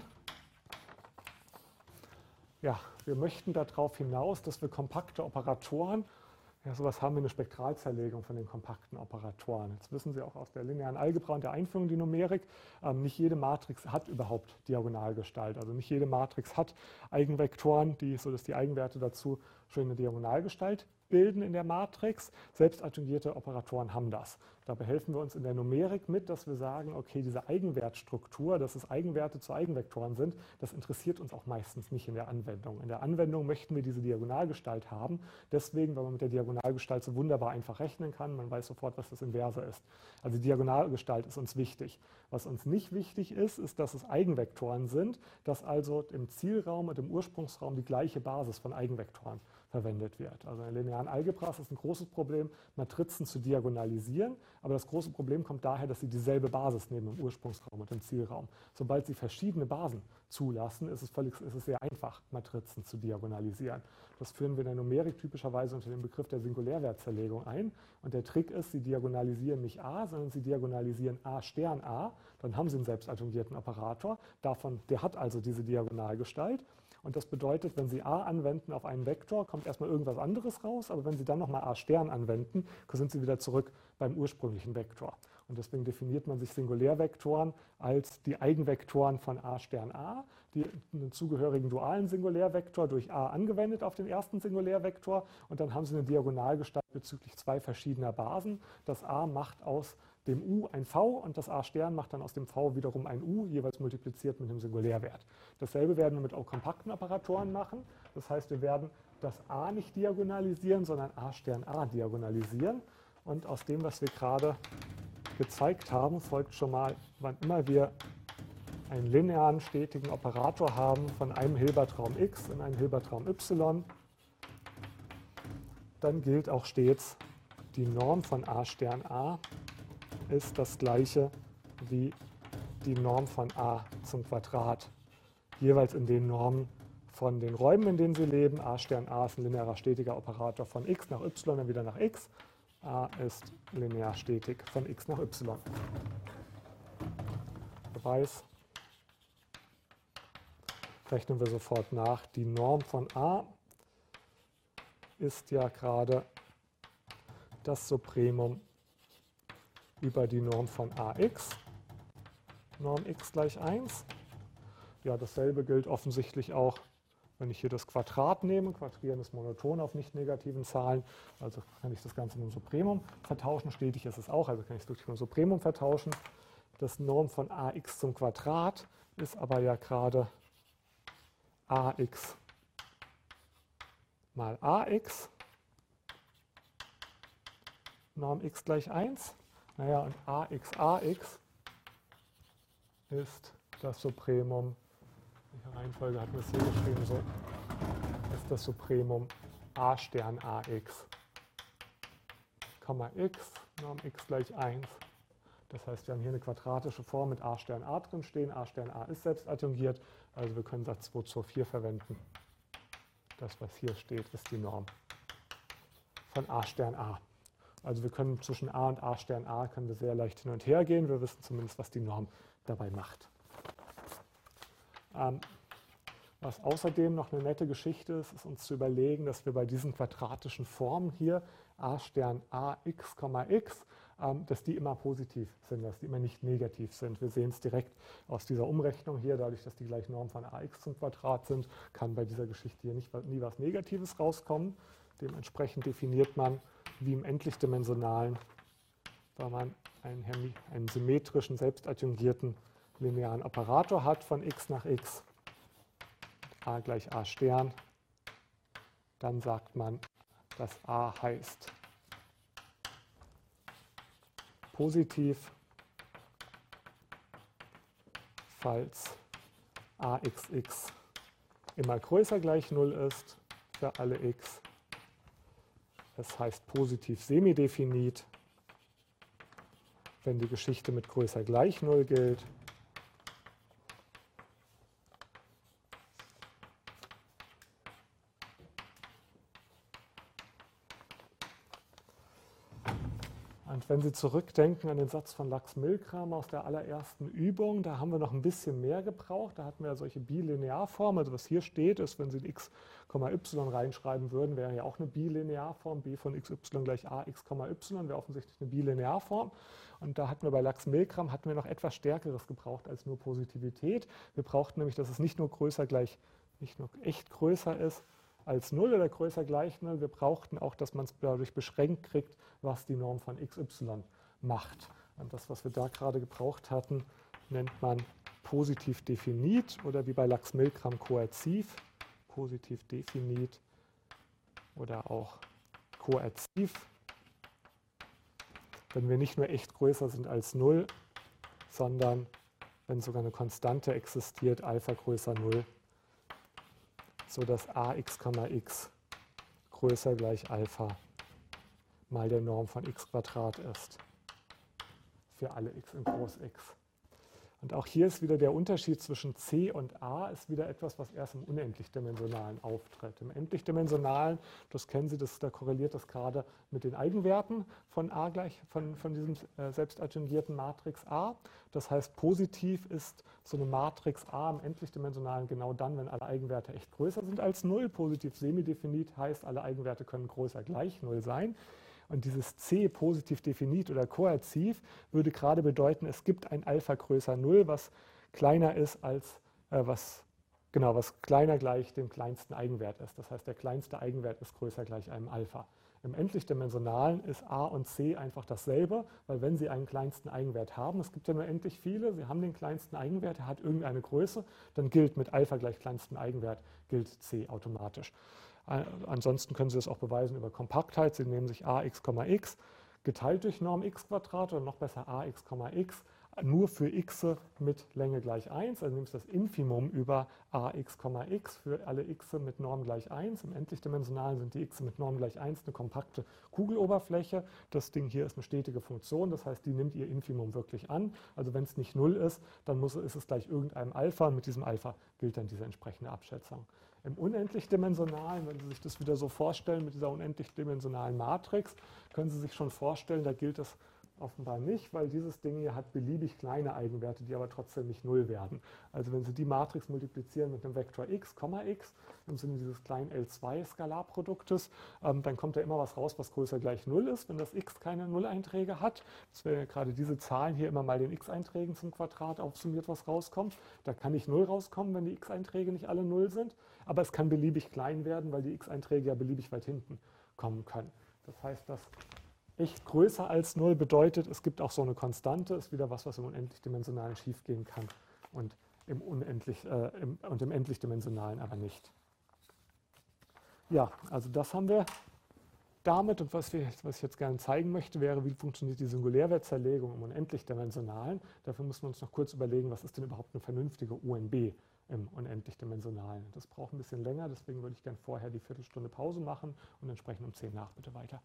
Ja, wir möchten darauf hinaus, dass wir kompakte Operatoren, ja, sowas haben wir eine Spektralzerlegung von den kompakten Operatoren. Jetzt wissen Sie auch aus der linearen Algebra und der Einführung in die Numerik, nicht jede Matrix hat überhaupt Diagonalgestalt. Also nicht jede Matrix hat Eigenvektoren, sodass die Eigenwerte dazu schon eine Diagonalgestalt bilden in der Matrix. Selbstadjungierte Operatoren haben das. Dabei helfen wir uns in der Numerik mit, dass wir sagen, okay, diese Eigenwertstruktur, dass es Eigenwerte zu Eigenvektoren sind, das interessiert uns auch meistens nicht in der Anwendung. In der Anwendung möchten wir diese Diagonalgestalt haben. Deswegen, weil man mit der Diagonalgestalt so wunderbar einfach rechnen kann, man weiß sofort, was das Inverse ist. Also die Diagonalgestalt ist uns wichtig. Was uns nicht wichtig ist, ist, dass es Eigenvektoren sind, dass also im Zielraum und im Ursprungsraum die gleiche Basis von Eigenvektoren verwendet wird. Also in der linearen Algebra ist es ein großes Problem, Matrizen zu diagonalisieren, aber das große Problem kommt daher, dass sie dieselbe Basis nehmen im Ursprungsraum und im Zielraum. Sobald sie verschiedene Basen zulassen, ist es sehr einfach, Matrizen zu diagonalisieren. Das führen wir in der Numerik typischerweise unter dem Begriff der Singulärwertzerlegung ein. Und der Trick ist, Sie diagonalisieren nicht a, sondern Sie diagonalisieren a Stern a. Dann haben Sie einen selbstadjungierten Operator. Der hat also diese Diagonalgestalt. Und das bedeutet, wenn Sie a anwenden auf einen Vektor, kommt erstmal irgendwas anderes raus, aber wenn Sie dann nochmal a Stern anwenden, sind Sie wieder zurück beim ursprünglichen Vektor. Und deswegen definiert man sich Singulärvektoren als die Eigenvektoren von a Stern a, die einen zugehörigen dualen Singulärvektor durch a angewendet auf den ersten Singulärvektor. Und dann haben Sie eine Diagonalgestalt bezüglich zwei verschiedener Basen. Das a macht aus dem u ein v und das a Stern macht dann aus dem v wiederum ein u, jeweils multipliziert mit dem Singulärwert. Dasselbe werden wir mit auch kompakten Operatoren machen. Das heißt, wir werden das a nicht diagonalisieren, sondern a Stern a diagonalisieren. Und aus dem, was wir gerade gezeigt haben, folgt schon mal, wann immer wir einen linearen stetigen Operator haben von einem Hilbertraum x in einen Hilbertraum y, dann gilt auch stets, die Norm von a Stern a ist das gleiche wie die Norm von a zum Quadrat, jeweils in den Normen von den Räumen, in denen sie leben. A Stern a ist ein linearer stetiger Operator von x nach y, dann wieder nach x. A ist linear stetig von x nach y. Beweis. Rechnen wir sofort nach. Die Norm von a ist ja gerade das Supremum über die Norm von ax. Norm x gleich 1. Ja, dasselbe gilt offensichtlich auch, wenn ich hier das Quadrat nehme. Quadrieren ist monoton auf nicht negativen Zahlen. Also kann ich das Ganze mit dem Supremum vertauschen. Stetig ist es auch, also kann ich es wirklich mit dem Supremum vertauschen. Das Norm von ax zum Quadrat ist aber ja gerade ax mal ax. Norm x gleich 1. Naja, und ax ist das Supremum, in welcher Reihenfolge hatten wir es hier geschrieben, so, ist das Supremum a Stern ax, x, Norm x gleich 1. Das heißt, wir haben hier eine quadratische Form mit a Stern a drin stehen. A Stern a ist selbst adjungiert, also wir können Satz 2 zur 4 verwenden. Das, was hier steht, ist die Norm von a Stern a. Also wir können zwischen a und a Stern a können wir sehr leicht hin und her gehen. Wir wissen zumindest, was die Norm dabei macht. Was außerdem noch eine nette Geschichte ist, ist uns zu überlegen, dass wir bei diesen quadratischen Formen hier a Stern a x, x, dass die immer positiv sind, dass die immer nicht negativ sind. Wir sehen es direkt aus dieser Umrechnung hier, dadurch, dass die gleich Norm von ax zum Quadrat sind, kann bei dieser Geschichte hier nie was Negatives rauskommen. Dementsprechend definiert man, wie im endlichdimensionalen, weil man einen symmetrischen, selbstadjungierten linearen Operator hat von x nach x, a gleich a Stern, dann sagt man, dass a heißt positiv falls AXX immer größer gleich 0 ist für alle x. Das heißt positiv semidefinit, wenn die Geschichte mit größer gleich 0 gilt. Und wenn Sie zurückdenken an den Satz von Lax-Milgram aus der allerersten Übung, da haben wir noch ein bisschen mehr gebraucht. Da hatten wir ja solche Bilinearformen. Also was hier steht, ist, wenn Sie x, y reinschreiben würden, wäre ja auch eine Bilinearform. B von xy gleich ax, y wäre offensichtlich eine Bilinearform. Und da hatten wir bei Lax-Milgram noch etwas Stärkeres gebraucht als nur Positivität. Wir brauchten nämlich, dass es nicht nur echt größer ist als 0 oder größer gleich 0. Wir brauchten auch, dass man es dadurch beschränkt kriegt, was die Norm von xy macht. Und das, was wir da gerade gebraucht hatten, nennt man positiv definit oder wie bei Lax-Milgram koerziv, positiv definit oder auch koerziv. Wenn wir nicht nur echt größer sind als 0, sondern wenn sogar eine Konstante existiert, Alpha größer 0, sodass ax, x größer gleich Alpha mal der Norm von x² ist für alle x in groß X. Und auch hier ist wieder der Unterschied zwischen C und A, ist wieder etwas, was erst im Unendlichdimensionalen auftritt. Im Endlichdimensionalen, das kennen Sie, da korreliert das gerade mit den Eigenwerten von A von diesem selbstadjungierten Matrix A. Das heißt, positiv ist so eine Matrix A im Endlichdimensionalen genau dann, wenn alle Eigenwerte echt größer sind als 0. Positiv semidefinit heißt, alle Eigenwerte können größer gleich 0 sein. Und dieses C positiv definit oder koerziv würde gerade bedeuten, es gibt ein Alpha größer 0, was kleiner ist als, was kleiner gleich dem kleinsten Eigenwert ist. Das heißt, der kleinste Eigenwert ist größer gleich einem Alpha. Im Endlichdimensionalen ist A und C einfach dasselbe, weil wenn Sie einen kleinsten Eigenwert haben, es gibt ja nur endlich viele, Sie haben den kleinsten Eigenwert, er hat irgendeine Größe, dann gilt mit Alpha gleich kleinsten Eigenwert, gilt C automatisch. Ansonsten können Sie das auch beweisen über Kompaktheit. Sie nehmen sich ax, x geteilt durch Norm x² oder noch besser ax, x nur für x mit Länge gleich 1. Also nehmen Sie das Infimum über ax, x für alle x mit Norm gleich 1. Im Endlichdimensionalen sind die x mit Norm gleich 1 eine kompakte Kugeloberfläche. Das Ding hier ist eine stetige Funktion, das heißt, die nimmt ihr Infimum wirklich an. Also wenn es nicht 0 ist, dann ist es gleich irgendeinem Alpha und mit diesem Alpha gilt dann diese entsprechende Abschätzung. Im Unendlichdimensionalen, wenn Sie sich das wieder so vorstellen mit dieser unendlichdimensionalen Matrix, können Sie sich schon vorstellen, da gilt das offenbar nicht, weil dieses Ding hier hat beliebig kleine Eigenwerte, die aber trotzdem nicht 0 werden. Also wenn Sie die Matrix multiplizieren mit einem Vektor x, x, im Sinne dieses kleinen L2-Skalarproduktes, dann kommt da immer was raus, was größer gleich 0 ist, wenn das x keine Null-Einträge hat. Das wäre ja gerade diese Zahlen hier immer mal den x-Einträgen zum Quadrat aufsummiert, was rauskommt. Da kann nicht 0 rauskommen, wenn die x-Einträge nicht alle 0 sind, aber es kann beliebig klein werden, weil die x-Einträge ja beliebig weit hinten kommen können. Das heißt, dass echt größer als 0 bedeutet, es gibt auch so eine Konstante, ist wieder was im Unendlichdimensionalen schiefgehen kann und im Endlichdimensionalen aber nicht. Ja, also das haben wir damit und was ich jetzt gerne zeigen möchte, wäre, wie funktioniert die Singulärwertzerlegung im Unendlichdimensionalen. Dafür müssen wir uns noch kurz überlegen, was ist denn überhaupt eine vernünftige UNB im Unendlichdimensionalen. Das braucht ein bisschen länger, deswegen würde ich gerne vorher die Viertelstunde Pause machen und entsprechend um 10 nach bitte weiter.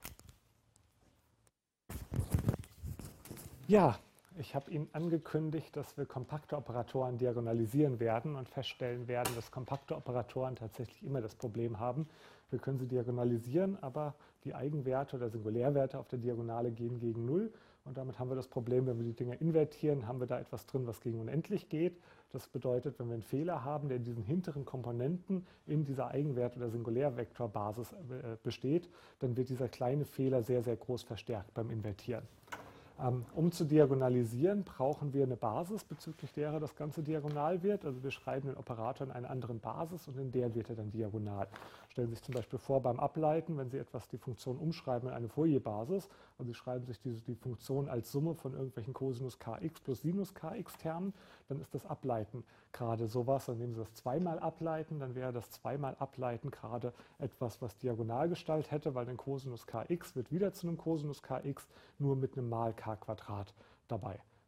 Ja, ich habe Ihnen angekündigt, dass wir kompakte Operatoren diagonalisieren werden und feststellen werden, dass kompakte Operatoren tatsächlich immer das Problem haben. Wir können sie diagonalisieren, aber die Eigenwerte oder Singulärwerte auf der Diagonale gehen gegen 0. Und damit haben wir das Problem, wenn wir die Dinger invertieren, haben wir da etwas drin, was gegen unendlich geht. Das bedeutet, wenn wir einen Fehler haben, der in diesen hinteren Komponenten in dieser Eigenwert- oder Singulärvektorbasis besteht, dann wird dieser kleine Fehler sehr, sehr groß verstärkt beim Invertieren. Um zu diagonalisieren, brauchen wir eine Basis, bezüglich derer das Ganze diagonal wird. Also wir schreiben den Operator in einer anderen Basis und in der wird er dann diagonal. Stellen Sie sich zum Beispiel vor beim Ableiten, wenn Sie die Funktion umschreiben in eine Fourier-Basis und Sie schreiben sich die Funktion als Summe von irgendwelchen Cosinus kx plus Sinus kx Termen, dann ist das Ableiten gerade sowas. Dann nehmen Sie das zweimal Ableiten, dann wäre das zweimal Ableiten gerade etwas, was Diagonalgestalt hätte, weil ein Cosinus kx wird wieder zu einem Cosinus kx, nur mit einem Mal k² dabei.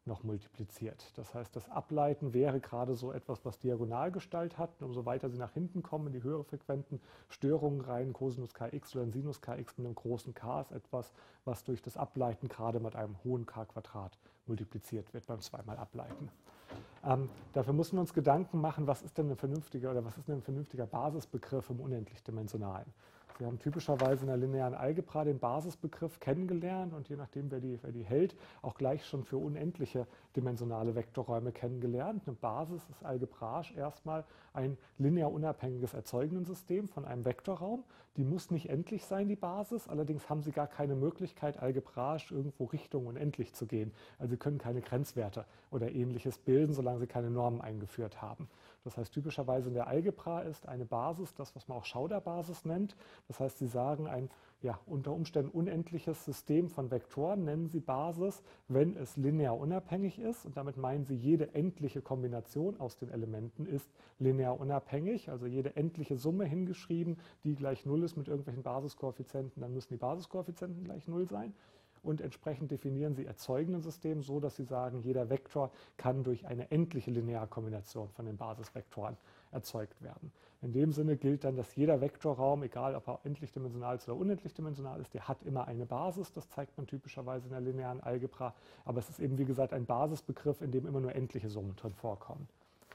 noch multipliziert. Das heißt, das Ableiten wäre gerade so etwas, was Diagonalgestalt hat. Und umso weiter Sie nach hinten kommen, in die höhere frequenten Störungen rein, Cosinus Kx oder ein Sinus Kx mit einem großen K ist etwas, was durch das Ableiten gerade mit einem hohen K² multipliziert wird beim zweimal Ableiten. Dafür müssen wir uns Gedanken machen, was ist denn ein vernünftiger Basisbegriff im Unendlichdimensionalen. Sie haben typischerweise in der linearen Algebra den Basisbegriff kennengelernt und je nachdem, wer die hält, auch gleich schon für unendliche dimensionale Vektorräume kennengelernt. Eine Basis ist algebraisch erstmal ein linear unabhängiges Erzeugnisensystem von einem Vektorraum. Die muss nicht endlich sein, die Basis, allerdings haben Sie gar keine Möglichkeit, algebraisch irgendwo Richtung unendlich zu gehen. Also Sie können keine Grenzwerte oder Ähnliches bilden, solange Sie keine Normen eingeführt haben. Das heißt, typischerweise in der Algebra ist eine Basis das, was man auch Schauderbasis nennt. Das heißt, Sie sagen, ein unter Umständen unendliches System von Vektoren nennen Sie Basis, wenn es linear unabhängig ist. Und damit meinen Sie, jede endliche Kombination aus den Elementen ist linear unabhängig. Also jede endliche Summe hingeschrieben, die gleich 0 ist mit irgendwelchen Basiskoeffizienten, dann müssen die Basiskoeffizienten gleich 0 sein. Und entsprechend definieren Sie Erzeugnisensystem so, dass Sie sagen, jeder Vektor kann durch eine endliche Linearkombination von den Basisvektoren erzeugt werden. In dem Sinne gilt dann, dass jeder Vektorraum, egal ob er endlichdimensional ist oder unendlichdimensional ist, der hat immer eine Basis. Das zeigt man typischerweise in der linearen Algebra. Aber es ist eben, wie gesagt, ein Basisbegriff, in dem immer nur endliche Summen drin vorkommen.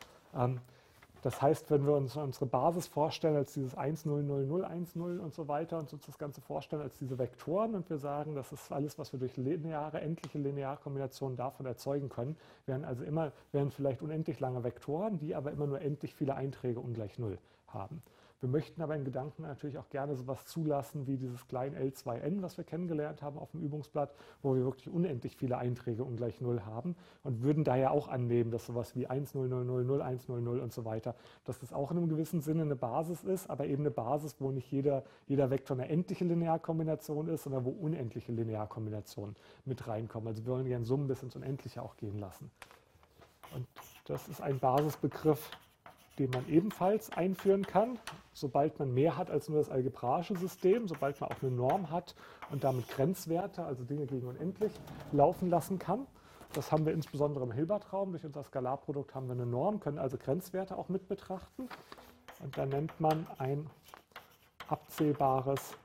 Das heißt, wenn wir uns unsere Basis vorstellen als dieses 1, 0, 0, 0, 1, 0 und so weiter und uns das Ganze vorstellen als diese Vektoren und wir sagen, das ist alles, was wir durch endliche Linearkombinationen davon erzeugen können, wären vielleicht unendlich lange Vektoren, die aber immer nur endlich viele Einträge ungleich 0 haben. Wir möchten aber in Gedanken natürlich auch gerne sowas zulassen wie dieses klein L2n, was wir kennengelernt haben auf dem Übungsblatt, wo wir wirklich unendlich viele Einträge ungleich 0 haben und würden daher auch annehmen, dass sowas wie 1, 0, 0, 0, 0, 1, 0, 0 und so weiter, dass das auch in einem gewissen Sinne eine Basis ist, aber eben eine Basis, wo nicht jeder Vektor eine endliche Linearkombination ist, sondern wo unendliche Linearkombinationen mit reinkommen. Also wir wollen gerne Summen bis ins Unendliche auch gehen lassen. Und das ist ein Basisbegriff, den man ebenfalls einführen kann, sobald man mehr hat als nur das algebraische System, sobald man auch eine Norm hat und damit Grenzwerte, also Dinge gegen unendlich, laufen lassen kann. Das haben wir insbesondere im Hilbertraum. Durch unser Skalarprodukt haben wir eine Norm, können also Grenzwerte auch mit betrachten. Und dann nennt man ein abzählbares,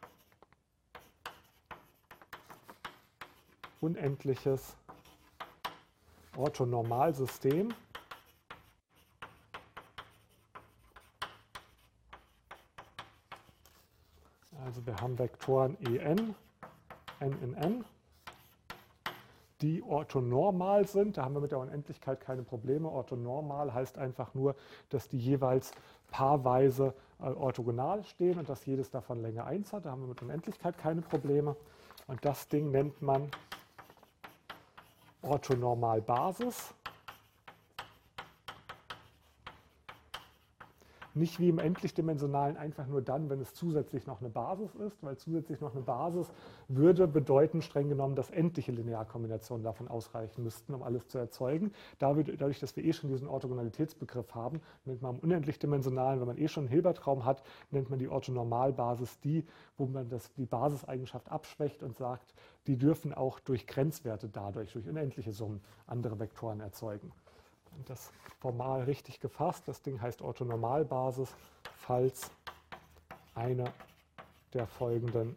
unendliches Orthonormalsystem. Also wir haben Vektoren en, n in n, die orthonormal sind. Da haben wir mit der Unendlichkeit keine Probleme. Orthonormal heißt einfach nur, dass die jeweils paarweise orthogonal stehen und dass jedes davon Länge 1 hat. Da haben wir mit Unendlichkeit keine Probleme. Und das Ding nennt man Orthonormalbasis. Nicht wie im Endlichdimensionalen einfach nur dann, wenn es zusätzlich noch eine Basis ist, weil zusätzlich noch eine Basis würde bedeuten, streng genommen, dass endliche Linearkombinationen davon ausreichen müssten, um alles zu erzeugen. Dadurch, dass wir schon diesen Orthogonalitätsbegriff haben, nennt man im Unendlichdimensionalen, wenn man schon einen Hilbertraum hat, nennt man die Orthonormalbasis wo man die Basiseigenschaft abschwächt und sagt, die dürfen auch durch Grenzwerte durch unendliche Summen andere Vektoren erzeugen. Und das formal richtig gefasst, das Ding heißt Orthonormalbasis, falls eine der folgenden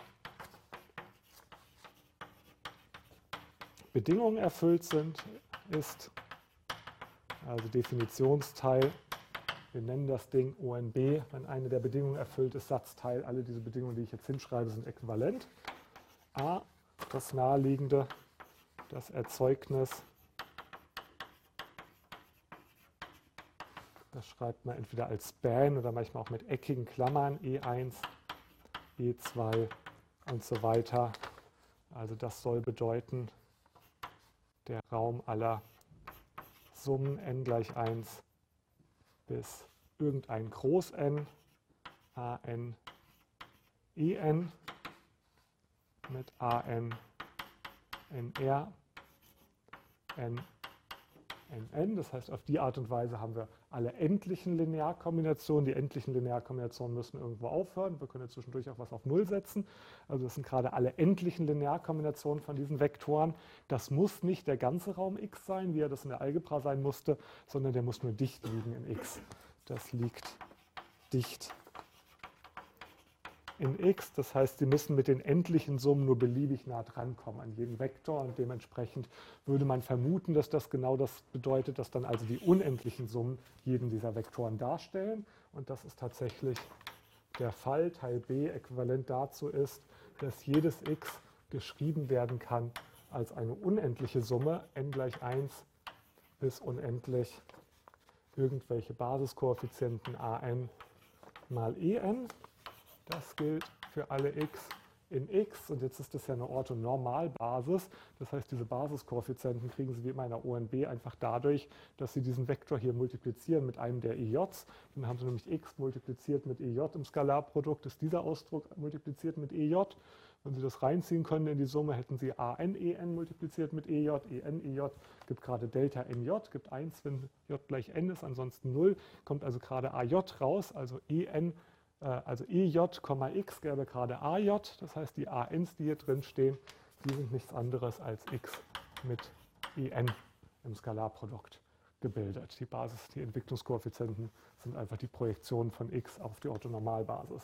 Bedingungen erfüllt sind, ist also Definitionsteil, wir nennen das Ding ONB, wenn eine der Bedingungen erfüllt ist, Satzteil, alle diese Bedingungen, die ich jetzt hinschreibe, sind äquivalent. A, das naheliegende, das Erzeugnis, das schreibt man entweder als Span oder manchmal auch mit eckigen Klammern, E1, E2 und so weiter. Also das soll bedeuten, der Raum aller Summen n gleich 1 bis irgendein Groß-N, an, en mit an, nr, n, nn. Das heißt, auf die Art und Weise haben wir alle endlichen Linearkombinationen. Die endlichen Linearkombinationen müssen irgendwo aufhören. Wir können ja zwischendurch auch was auf 0 setzen. Also das sind gerade alle endlichen Linearkombinationen von diesen Vektoren. Das muss nicht der ganze Raum x sein, wie er das in der Algebra sein musste, sondern der muss nur dicht liegen in x. Das liegt dicht in x, das heißt, Sie müssen mit den endlichen Summen nur beliebig nah drankommen an jeden Vektor und dementsprechend würde man vermuten, dass das genau das bedeutet, dass dann also die unendlichen Summen jeden dieser Vektoren darstellen und das ist tatsächlich der Fall. Teil B äquivalent dazu ist, dass jedes x geschrieben werden kann als eine unendliche Summe, n gleich 1 bis unendlich irgendwelche Basiskoeffizienten an mal en. Das gilt für alle x in x und jetzt ist das ja eine Orthonormalbasis. Das heißt, diese Basiskoeffizienten kriegen Sie wie in einer ONB einfach dadurch, dass Sie diesen Vektor hier multiplizieren mit einem der EJs. Dann haben Sie nämlich x multipliziert mit EJ im Skalarprodukt, ist dieser Ausdruck multipliziert mit EJ. Wenn Sie das reinziehen können in die Summe, hätten Sie AN-EN multipliziert mit EJ, EN-EJ gibt gerade Delta NJ, gibt 1, wenn J gleich N ist, ansonsten 0, kommt also gerade AJ raus, also EN. Also EJ, x gäbe gerade AJ, das heißt die ANs, die hier drin stehen, die sind nichts anderes als x mit EN im Skalarprodukt gebildet. Die die Entwicklungskoeffizienten sind einfach die Projektion von x auf die Orthonormalbasis.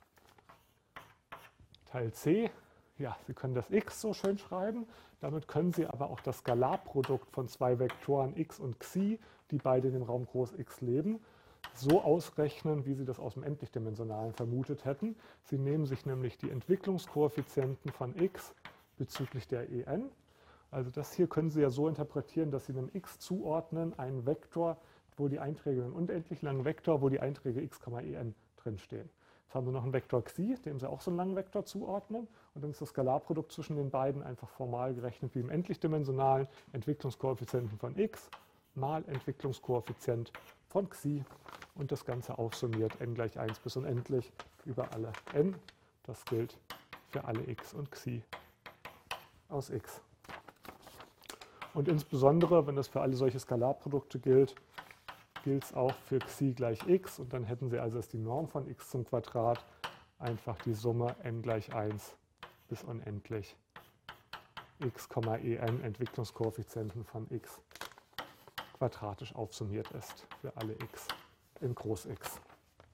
Teil C, ja, Sie können das x so schön schreiben, damit können Sie aber auch das Skalarprodukt von zwei Vektoren x und xi, die beide in dem Raum groß x leben, so ausrechnen, wie Sie das aus dem Endlichdimensionalen vermutet hätten. Sie nehmen sich nämlich die Entwicklungskoeffizienten von x bezüglich der en. Also das hier können Sie ja so interpretieren, dass Sie einem x zuordnen, einen Vektor, wo die Einträge, einen unendlich langen Vektor, wo die Einträge x, en drinstehen. Jetzt haben Sie noch einen Vektor xi, dem Sie auch so einen langen Vektor zuordnen. Und dann ist das Skalarprodukt zwischen den beiden einfach formal gerechnet wie im Endlichdimensionalen. Entwicklungskoeffizienten von x mal Entwicklungskoeffizient von xi und das Ganze aufsummiert n gleich 1 bis unendlich über alle n. Das gilt für alle x und xi aus x. Und insbesondere, wenn das für alle solche Skalarprodukte gilt, gilt es auch für xi gleich x und dann hätten Sie also als die Norm von x zum Quadrat einfach die Summe n gleich 1 bis unendlich x, en Entwicklungskoeffizienten von x quadratisch aufsummiert ist für alle x in Groß X.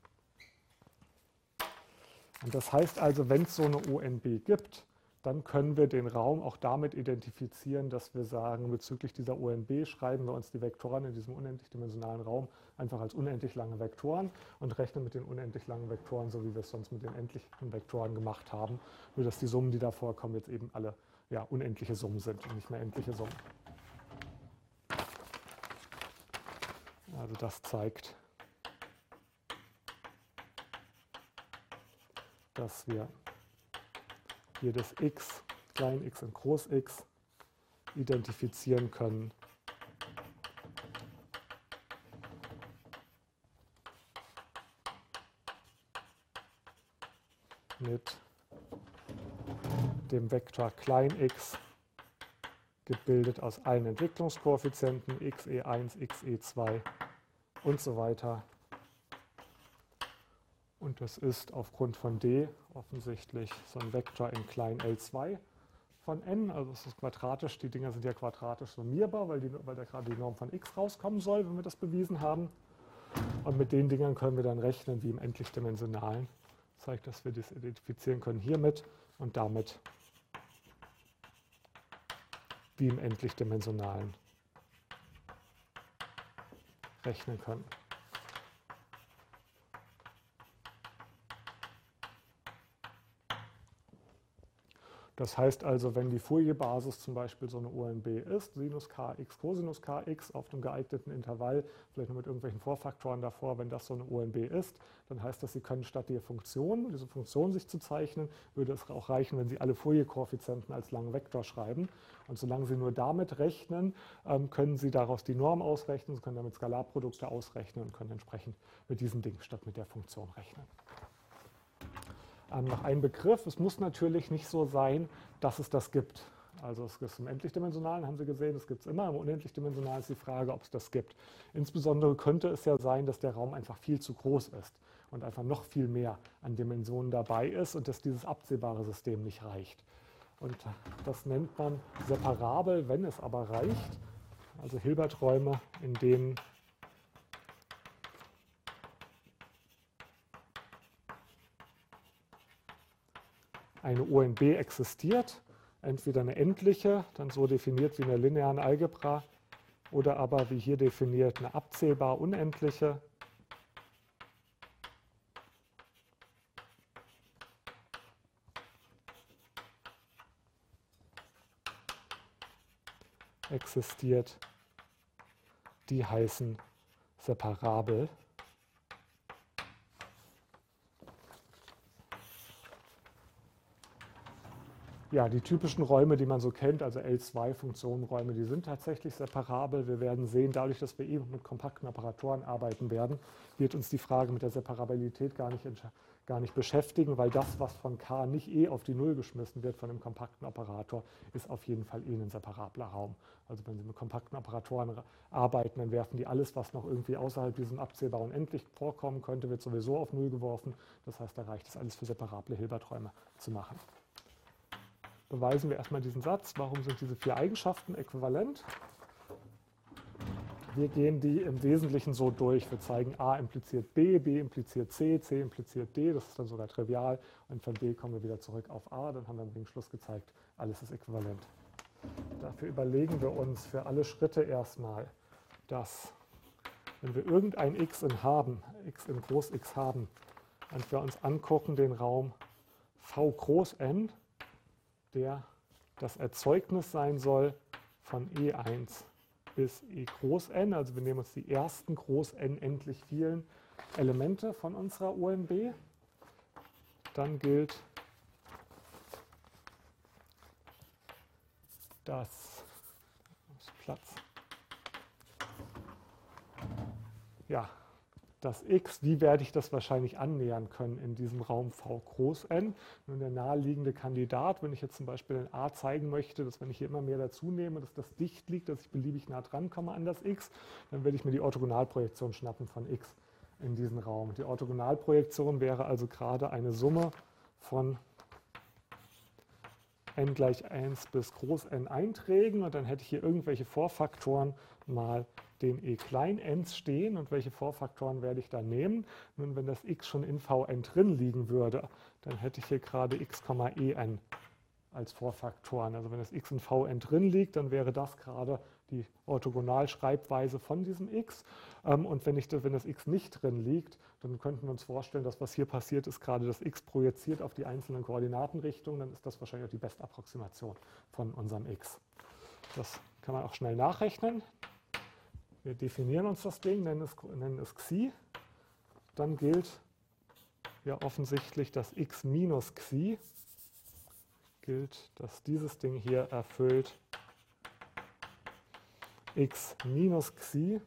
Und das heißt also, wenn es so eine ONB gibt, dann können wir den Raum auch damit identifizieren, dass wir sagen, bezüglich dieser ONB schreiben wir uns die Vektoren in diesem unendlich dimensionalen Raum einfach als unendlich lange Vektoren und rechnen mit den unendlich langen Vektoren, so wie wir es sonst mit den endlichen Vektoren gemacht haben, nur dass die Summen, die da vorkommen, jetzt eben alle unendliche Summen sind und nicht mehr endliche Summen. Also das zeigt, dass wir jedes x, klein x und groß x, identifizieren können mit dem Vektor klein x, gebildet aus allen Entwicklungskoeffizienten xe1, xe2 und so weiter. Und das ist aufgrund von d offensichtlich so ein Vektor in klein L2 von n. Also es ist quadratisch, die Dinger sind ja quadratisch summierbar, weil da gerade die Norm von x rauskommen soll, wenn wir das bewiesen haben. Und mit den Dingern können wir dann rechnen wie im Endlichdimensionalen. Das zeigt, dass wir das identifizieren können hiermit und damit wie im Endlichdimensionalen rechnen können. Das heißt also, wenn die Fourier-Basis zum Beispiel so eine ONB ist, Sinus kx, Cosinus kx auf einem geeigneten Intervall, vielleicht noch mit irgendwelchen Vorfaktoren davor, wenn das so eine ONB ist, dann heißt das, Sie können statt diese Funktion sich zu zeichnen, würde es auch reichen, wenn Sie alle Fourier-Koeffizienten als langen Vektor schreiben. Und solange Sie nur damit rechnen, können Sie daraus die Norm ausrechnen, Sie können damit Skalarprodukte ausrechnen und können entsprechend mit diesen Dingen statt mit der Funktion rechnen. Noch ein Begriff, es muss natürlich nicht so sein, dass es das gibt. Also es ist im Endlichdimensionalen, haben Sie gesehen, das gibt es immer. Im Unendlichdimensionalen ist die Frage, ob es das gibt. Insbesondere könnte es ja sein, dass der Raum einfach viel zu groß ist und einfach noch viel mehr an Dimensionen dabei ist und dass dieses absehbare System nicht reicht. Und das nennt man separabel, wenn es aber reicht. Also Hilberträume, in denen eine ONB existiert, entweder eine endliche, dann so definiert wie in der linearen Algebra, oder aber wie hier definiert eine abzählbar unendliche. Existiert, die heißen separabel. Ja, die typischen Räume, die man so kennt, also L2-Funktionenräume, die sind tatsächlich separabel. Wir werden sehen, dadurch, dass wir eben mit kompakten Operatoren arbeiten werden, wird uns die Frage mit der Separabilität gar nicht beschäftigen, weil das, was von K nicht auf die Null geschmissen wird von einem kompakten Operator, ist auf jeden Fall ein separabler Raum. Also wenn Sie mit kompakten Operatoren arbeiten, dann werfen die alles, was noch irgendwie außerhalb diesem abzählbar unendlich vorkommen könnte, wird sowieso auf Null geworfen. Das heißt, da reicht es alles für separable Hilberträume zu machen. Beweisen wir erstmal diesen Satz. Warum sind diese 4 Eigenschaften äquivalent? Wir gehen die im Wesentlichen so durch. Wir zeigen A impliziert B, B impliziert C, C impliziert D. Das ist dann sogar trivial. Und von B kommen wir wieder zurück auf A. Dann haben wir im Ringschluss gezeigt, alles ist äquivalent. Dafür überlegen wir uns für alle Schritte erstmal, dass, wenn wir irgendein X in Groß X haben, und wir uns angucken den Raum V groß N, der das Erzeugnis sein soll von E1 bis E groß n. Also wir nehmen uns die ersten groß n endlich vielen Elemente von unserer ONB. Dann gilt das Platz. Ja, das x, wie werde ich das wahrscheinlich annähern können in diesem Raum V groß n? Nun der naheliegende Kandidat, wenn ich jetzt zum Beispiel in A zeigen möchte, dass wenn ich hier immer mehr dazu nehme, dass das dicht liegt, dass ich beliebig nah dran komme an das x, dann werde ich mir die Orthogonalprojektion schnappen von x in diesen Raum. Die Orthogonalprojektion wäre also gerade eine Summe von n gleich 1 bis groß n Einträgen und dann hätte ich hier irgendwelche Vorfaktoren mal den e klein n's stehen und welche Vorfaktoren werde ich da nehmen? Nun, wenn das x schon in Vn drin liegen würde, dann hätte ich hier gerade x, en als Vorfaktoren. Also wenn das x in Vn drin liegt, dann wäre das gerade die Orthogonalschreibweise von diesem x. Und wenn das x nicht drin liegt, dann könnten wir uns vorstellen, dass was hier passiert ist, gerade das x projiziert auf die einzelnen Koordinatenrichtungen, dann ist das wahrscheinlich auch die Bestapproximation von unserem x. Das kann man auch schnell nachrechnen. Wir definieren uns das Ding, nennen es Xi. Dann gilt ja offensichtlich das x minus Xi, gilt, dass dieses Ding hier erfüllt x minus Xi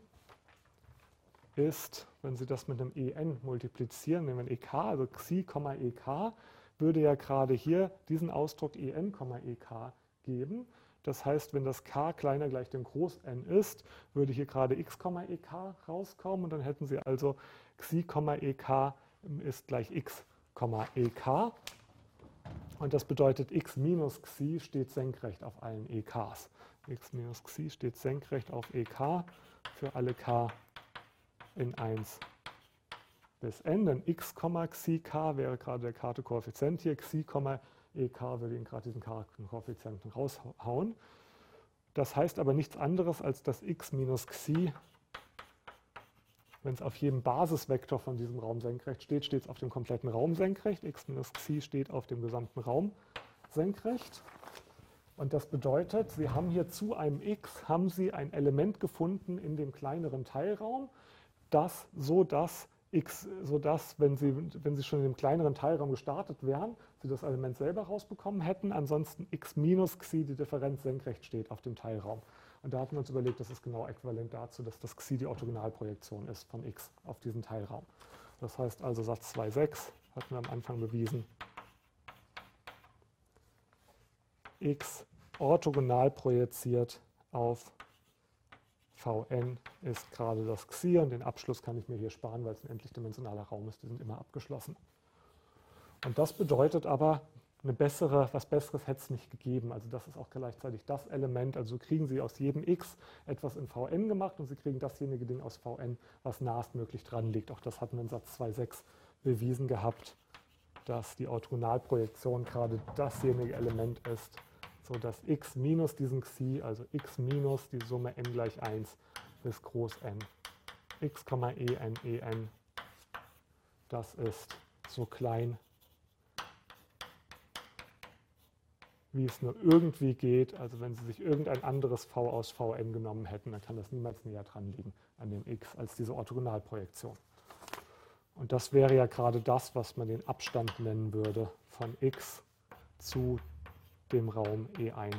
ist, wenn Sie das mit einem en multiplizieren, nehmen wir ek, also Xi, ek, würde ja gerade hier diesen Ausdruck en, ek geben. Das heißt, wenn das k kleiner gleich dem Groß n ist, würde hier gerade x, ek rauskommen und dann hätten Sie also Xi, ek ist gleich x, ek. Und das bedeutet, x minus Xi steht senkrecht auf allen EKs. X minus Xi steht senkrecht auf EK für alle k in 1 bis n. Dann x, Xi, k wäre gerade der k-Koeffizient hier. Xi, ek würde Ihnen gerade diesen k-Koeffizienten raushauen. Das heißt aber nichts anderes, als dass x minus Xi, wenn es auf jedem Basisvektor von diesem Raum senkrecht steht, steht es auf dem kompletten Raum senkrecht. X minus Xi steht auf dem gesamten Raum senkrecht. Und das bedeutet, Sie haben hier zu einem x haben Sie ein Element gefunden in dem kleineren Teilraum, sodass, wenn Sie schon in dem kleineren Teilraum gestartet wären, Sie das Element selber rausbekommen hätten. Ansonsten x minus Xi, die Differenz senkrecht steht auf dem Teilraum. Und da hatten wir uns überlegt, das ist genau äquivalent dazu, dass das Xi die Orthogonalprojektion ist von x auf diesen Teilraum. Das heißt also, Satz 2,6 hatten wir am Anfang bewiesen. X orthogonal projiziert auf Vn ist gerade das Xi, und den Abschluss kann ich mir hier sparen, weil es ein endlichdimensionaler Raum ist. Die sind immer abgeschlossen. Und das bedeutet aber, was Besseres hätte es nicht gegeben. Also das ist auch gleichzeitig das Element. Also kriegen Sie aus jedem x etwas in Vn gemacht und Sie kriegen dasjenige Ding aus Vn, was nahestmöglich dran liegt. Auch das hatten wir in Satz 2.6 bewiesen gehabt, dass die Orthogonalprojektion gerade dasjenige Element ist, so dass x minus diesen Xi, also x minus die Summe n gleich 1 bis groß n, x, en, das ist so klein, wie es nur irgendwie geht. Also wenn Sie sich irgendein anderes v aus Vn genommen hätten, dann kann das niemals näher dran liegen an dem x als diese Orthogonalprojektion. Und das wäre ja gerade das, was man den Abstand nennen würde von x zu dem Raum E1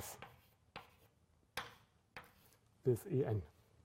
bis En.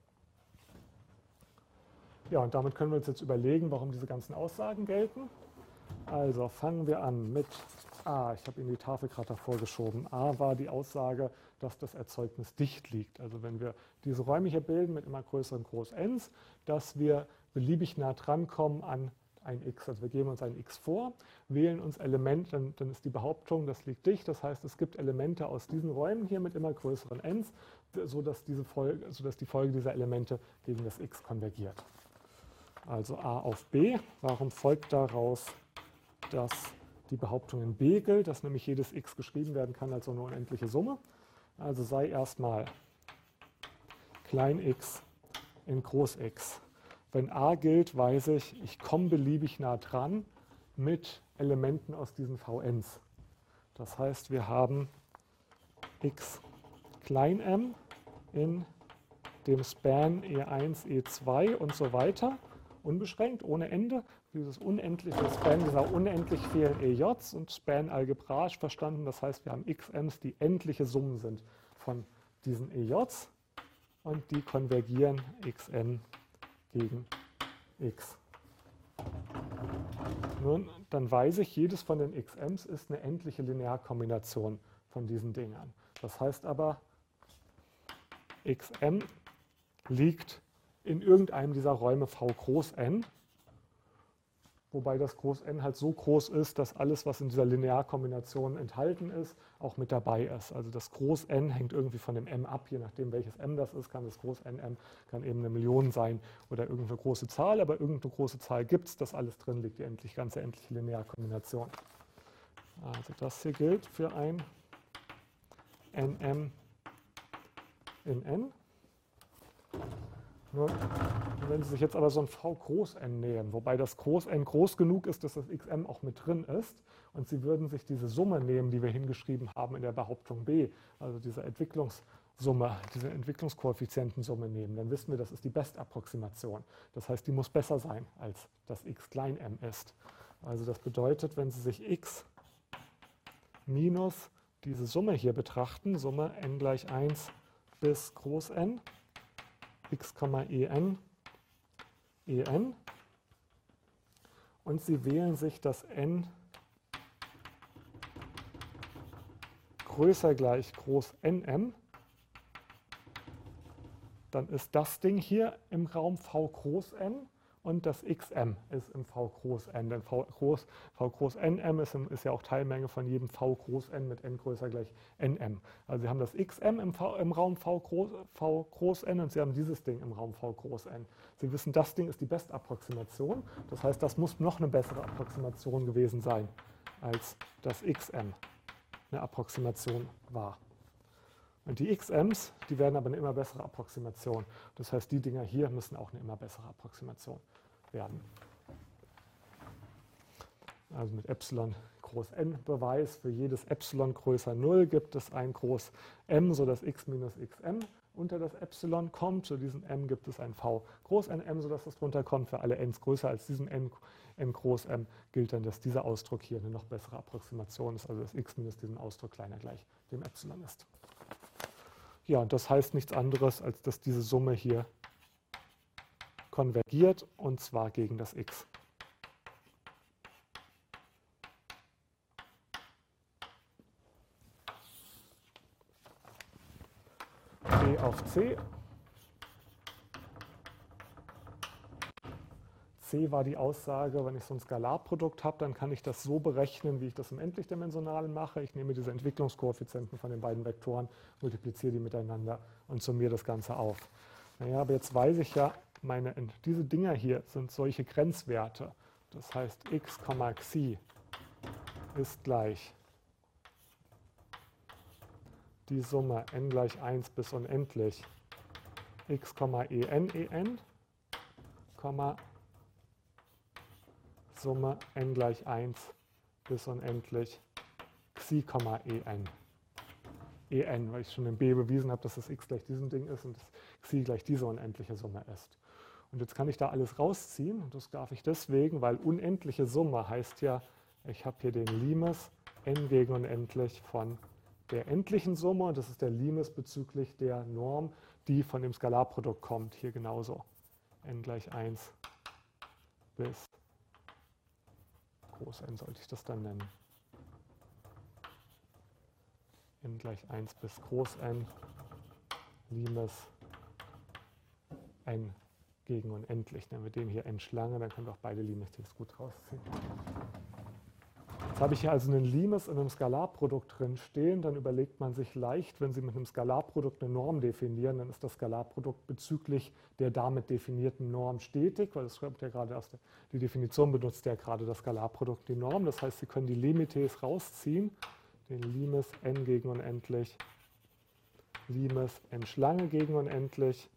Ja, und damit können wir uns jetzt überlegen, warum diese ganzen Aussagen gelten. Also fangen wir an mit A. Ich habe Ihnen die Tafel gerade davor geschoben. A war die Aussage, dass das Erzeugnis dicht liegt. Also wenn wir diese Räume hier bilden mit immer größeren Groß-Ns, dass wir beliebig nah dran kommen an ein x. Also wir geben uns ein x vor, wählen uns Element, dann ist die Behauptung, das liegt dicht. Das heißt, es gibt Elemente aus diesen Räumen hier mit immer größeren Ns, sodass die Folge dieser Elemente gegen das x konvergiert. Also A auf B. Warum folgt daraus, dass die Behauptung in B gilt, dass nämlich jedes x geschrieben werden kann als so eine unendliche Summe? Also sei erstmal klein x in groß X. Wenn A gilt, weiß ich, ich komme beliebig nah dran mit Elementen aus diesen Vns. Das heißt, wir haben x klein m in dem Span E1, E2 und so weiter, unbeschränkt, ohne Ende. Dieses unendliche Span dieser unendlich vielen EJs und Span algebraisch verstanden. Das heißt, wir haben xm's, die endliche Summen sind von diesen EJs und die konvergieren xm gegen x. Nun, dann weiß ich, jedes von den xm's ist eine endliche Linearkombination von diesen Dingern. Das heißt aber, xm liegt in irgendeinem dieser Räume v groß n, wobei das groß n halt so groß ist, dass alles, was in dieser Linearkombination enthalten ist, auch mit dabei ist. Also das groß n hängt irgendwie von dem m ab, je nachdem welches m das ist, kann das groß nm, kann eben eine Million sein oder irgendeine große Zahl, aber irgendeine große Zahl gibt es, das alles drin liegt, die ganze endliche Linearkombination. Also das hier gilt für ein nm in n. Nur, wenn Sie sich jetzt aber so ein v groß n nehmen, wobei das groß n groß genug ist, dass das xm auch mit drin ist, und Sie würden sich diese Summe nehmen, die wir hingeschrieben haben in der Behauptung b, also diese Entwicklungssumme, diese Entwicklungskoeffizientensumme nehmen, dann wissen wir, das ist die Bestapproximation. Das heißt, die muss besser sein, als das x klein m ist. Also das bedeutet, wenn Sie sich x minus diese Summe hier betrachten, Summe n gleich 1 bis groß n, x, en, und Sie wählen sich das n größer gleich groß nm, dann ist das Ding hier im Raum v groß n und das xm ist im v groß n. Denn v groß nm ist ja auch Teilmenge von jedem v groß n mit n größer gleich nm. Also Sie haben das xm im Raum v groß n und Sie haben dieses Ding im Raum v groß n. Sie wissen, das Ding ist die Bestapproximation. Das heißt, das muss noch eine bessere Approximation gewesen sein, als das xm eine Approximation war. Und die xm's, die werden aber eine immer bessere Approximation. Das heißt, die Dinger hier müssen auch eine immer bessere Approximation werden. Also mit Epsilon groß n Beweis, für jedes Epsilon größer 0 gibt es ein groß m, sodass x minus xm unter das Epsilon kommt. Zu diesem m gibt es ein v groß nm, sodass das drunter kommt. Für alle n's größer als diesen n groß m gilt dann, dass dieser Ausdruck hier eine noch bessere Approximation ist, also dass x minus diesem Ausdruck kleiner gleich dem Epsilon ist. Ja, und das heißt nichts anderes, als dass diese Summe hier konvergiert, und zwar gegen das x. D auf C. C war die Aussage, wenn ich so ein Skalarprodukt habe, dann kann ich das so berechnen, wie ich das im Endlichdimensionalen mache. Ich nehme diese Entwicklungskoeffizienten von den beiden Vektoren, multipliziere die miteinander und summiere das Ganze auf. Naja, aber jetzt weiß ich ja, diese Dinger hier sind solche Grenzwerte. Das heißt, x, xi ist gleich die Summe n gleich 1 bis unendlich x, en, Summe n gleich 1 bis unendlich xi, en, weil ich schon in b bewiesen habe, dass das x gleich diesem Ding ist und das xi gleich diese unendliche Summe ist. Und jetzt kann ich da alles rausziehen und das darf ich deswegen, weil unendliche Summe heißt ja, ich habe hier den Limes n gegen unendlich von der endlichen Summe und das ist der Limes bezüglich der Norm, die von dem Skalarprodukt kommt, hier genauso. N gleich 1 bis groß n sollte ich das dann nennen. N gleich 1 bis groß n, Limes n gegen unendlich. Nennen wir den hier n Schlange, dann können wir auch beide Limes gut rausziehen. Jetzt habe ich hier also einen Limes in einem Skalarprodukt drin stehen, dann überlegt man sich leicht, wenn Sie mit einem Skalarprodukt eine Norm definieren, dann ist das Skalarprodukt bezüglich der damit definierten Norm stetig, weil das kommt ja gerade aus die Definition benutzt ja gerade das Skalarprodukt die Norm. Das heißt, Sie können die Limites rausziehen, den Limes n gegen unendlich, Limes n Schlange gegen unendlich.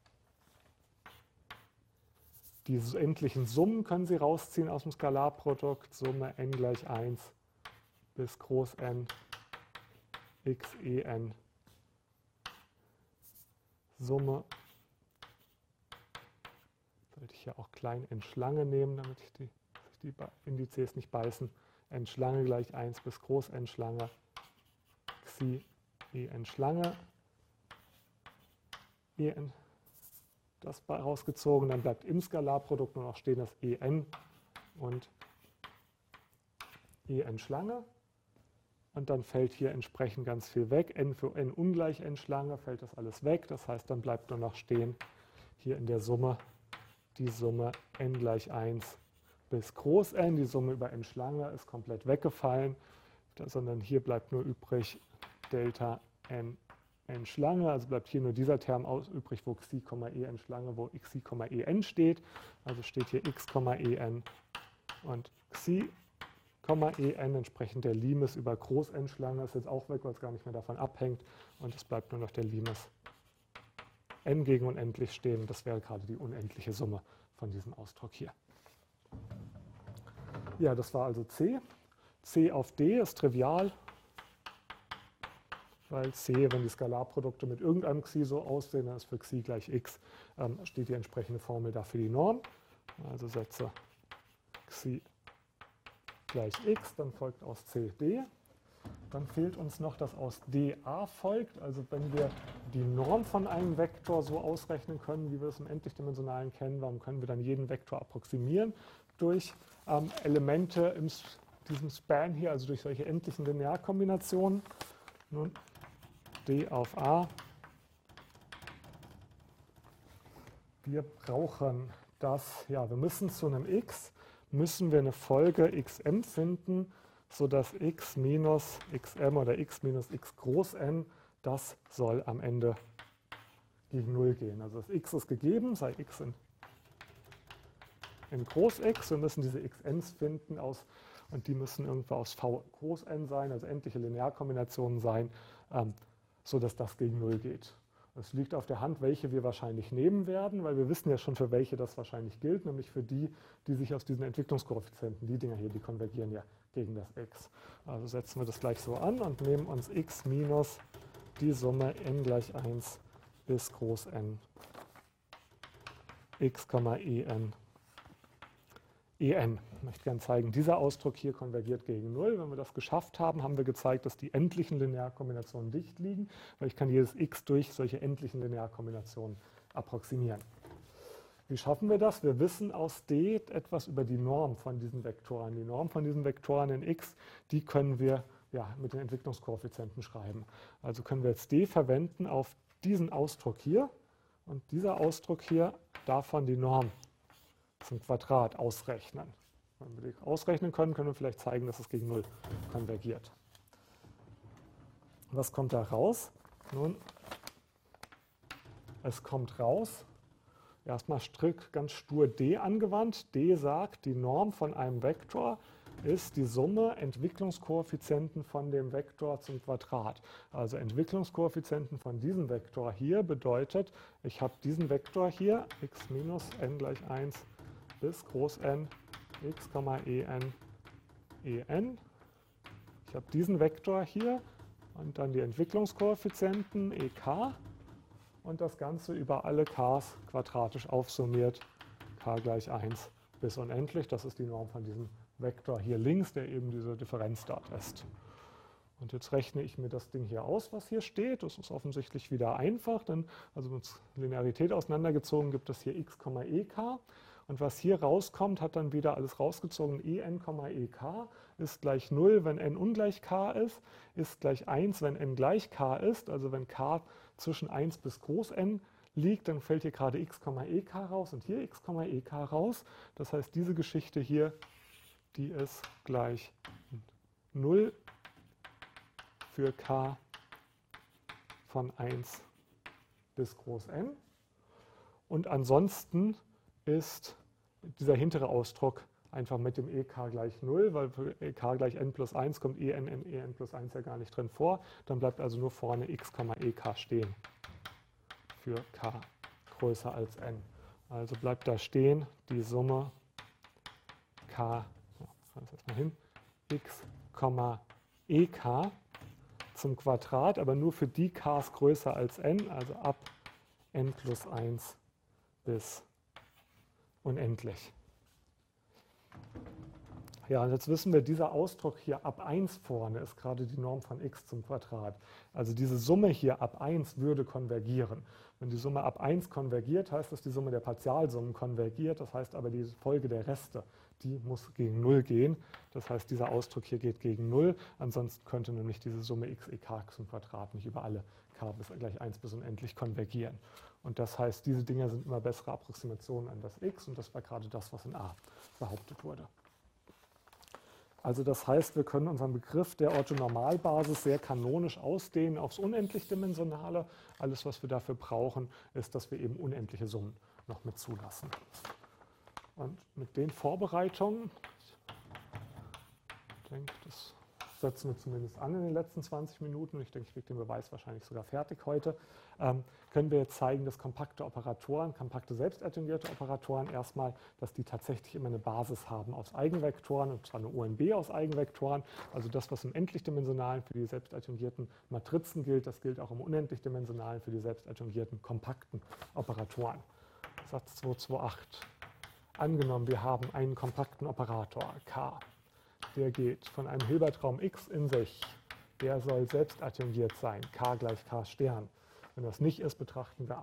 Die endlichen Summen können Sie rausziehen aus dem Skalarprodukt. Summe n gleich 1 bis groß n x en. Summe, sollte ich hier auch klein n Schlange nehmen, damit sich die Indizes nicht beißen. N Schlange gleich 1 bis groß n Schlange xi en Schlange en. Das rausgezogen, dann bleibt im Skalarprodukt nur noch stehen das en und en Schlange. Und dann fällt hier entsprechend ganz viel weg. N für n ungleich n Schlange fällt das alles weg. Das heißt, dann bleibt nur noch stehen hier in der Summe die Summe n gleich 1 bis groß n. Die Summe über n Schlange ist komplett weggefallen, sondern hier bleibt nur übrig Delta n Schlange, also bleibt hier nur dieser Term übrig, wo xi, en Schlange, wo xi, en steht. Also steht hier x, en und xi, en, entsprechend der Limes über groß n Schlange ist jetzt auch weg, weil es gar nicht mehr davon abhängt. Und es bleibt nur noch der Limes n gegen unendlich stehen. Das wäre gerade die unendliche Summe von diesem Ausdruck hier. Ja, das war also C. C auf D ist trivial, weil C, wenn die Skalarprodukte mit irgendeinem Xi so aussehen, dann ist für Xi gleich x, steht die entsprechende Formel dafür die Norm. Also setze Xi gleich x, dann folgt aus C D. Dann fehlt uns noch, dass aus D A folgt. Also wenn wir die Norm von einem Vektor so ausrechnen können, wie wir es im Endlichdimensionalen kennen, warum können wir dann jeden Vektor approximieren? Durch Elemente in diesem Span hier, also durch solche endlichen Linearkombinationen. Nun, D auf A. Wir brauchen das, ja, wir müssen zu einem x, müssen wir eine Folge xm finden, sodass x minus xm oder x minus x groß n, das soll am Ende gegen 0 gehen. Also das x ist gegeben, sei x in groß x. Wir müssen diese xn's finden und die müssen irgendwo aus v groß n sein, also endliche Linearkombinationen sein, sodass das gegen 0 geht. Es liegt auf der Hand, welche wir wahrscheinlich nehmen werden, weil wir wissen ja schon, für welche das wahrscheinlich gilt, nämlich für die, die sich aus diesen Entwicklungskoeffizienten, die Dinger hier, die konvergieren ja gegen das x. Also setzen wir das gleich so an und nehmen uns x minus die Summe n gleich 1 bis groß n x, en. Ich möchte gerne zeigen, dieser Ausdruck hier konvergiert gegen 0. Wenn wir das geschafft haben, haben wir gezeigt, dass die endlichen Linearkombinationen dicht liegen, weil ich kann jedes x durch solche endlichen Linearkombinationen approximieren. Wie schaffen wir das? Wir wissen aus D etwas über die Norm von diesen Vektoren. Die Norm von diesen Vektoren in x, die können wir mit den Entwicklungskoeffizienten schreiben. Also können wir jetzt d verwenden auf diesen Ausdruck hier und dieser Ausdruck hier davon die Norm zum Quadrat ausrechnen. Wenn wir die ausrechnen können, können wir vielleicht zeigen, dass es gegen 0 konvergiert. Was kommt da raus? Nun, es kommt raus, erstmal strikt ganz stur d angewandt. D sagt, die Norm von einem Vektor ist die Summe Entwicklungskoeffizienten von dem Vektor zum Quadrat. Also Entwicklungskoeffizienten von diesem Vektor hier bedeutet, ich habe diesen Vektor hier, x minus n gleich 1 bis groß N, x, en, en. Ich habe diesen Vektor hier und dann die Entwicklungskoeffizienten ek und das Ganze über alle k's quadratisch aufsummiert, k gleich 1 bis unendlich. Das ist die Norm von diesem Vektor hier links, der eben diese Differenz dort ist. Und jetzt rechne ich mir das Ding hier aus, was hier steht. Das ist offensichtlich wieder einfach, denn also mit Linearität auseinandergezogen gibt es hier x, ek. Und was hier rauskommt, hat dann wieder alles rausgezogen. En, ek ist gleich 0, wenn n ungleich k ist gleich 1, wenn n gleich k ist. Also wenn k zwischen 1 bis groß n liegt, dann fällt hier gerade x, ek raus und hier x, ek raus. Das heißt, diese Geschichte hier, die ist gleich 0 für k von 1 bis groß n. Und ansonsten ist dieser hintere Ausdruck einfach mit dem ek gleich 0, weil für ek gleich n plus 1 kommt en plus 1 ja gar nicht drin vor. Dann bleibt also nur vorne x, ek stehen für k größer als n. Also bleibt da stehen die Summe k, schreiben wir es mal hin, x, ek zum Quadrat, aber nur für die k's größer als n, also ab n plus 1 bis unendlich. Ja, und jetzt wissen wir, dieser Ausdruck hier ab 1 vorne ist gerade die Norm von x zum Quadrat. Also diese Summe hier ab 1 würde konvergieren. Wenn die Summe ab 1 konvergiert, heißt das, die Summe der Partialsummen konvergiert. Das heißt aber, die Folge der Reste, die muss gegen 0 gehen. Das heißt, dieser Ausdruck hier geht gegen 0. Ansonsten könnte nämlich diese Summe x, ek zum Quadrat nicht über alle k bis gleich 1 bis unendlich konvergieren. Und das heißt, diese Dinger sind immer bessere Approximationen an das x. Und das war gerade das, was in A behauptet wurde. Also das heißt, wir können unseren Begriff der Orthonormalbasis sehr kanonisch ausdehnen aufs Unendlichdimensionale. Alles, was wir dafür brauchen, ist, dass wir eben unendliche Summen noch mit zulassen. Und mit den Vorbereitungen, ich denke, das setzen wir zumindest an in den letzten 20 Minuten. Ich denke, ich kriege den Beweis wahrscheinlich sogar fertig heute. Können wir jetzt zeigen, dass kompakte Operatoren, kompakte selbstadjungierte Operatoren erstmal, dass die tatsächlich immer eine Basis haben aus Eigenvektoren, und zwar eine UNB aus Eigenvektoren. Also das, was im endlichdimensionalen für die selbstadjungierten Matrizen gilt, das gilt auch im unendlichdimensionalen für die selbstadjungierten kompakten Operatoren. Satz 228. Angenommen, wir haben einen kompakten Operator K. Der geht von einem Hilbertraum x in sich. Der soll selbstadjungiert sein, k gleich k Stern. Wenn das nicht ist, betrachten wir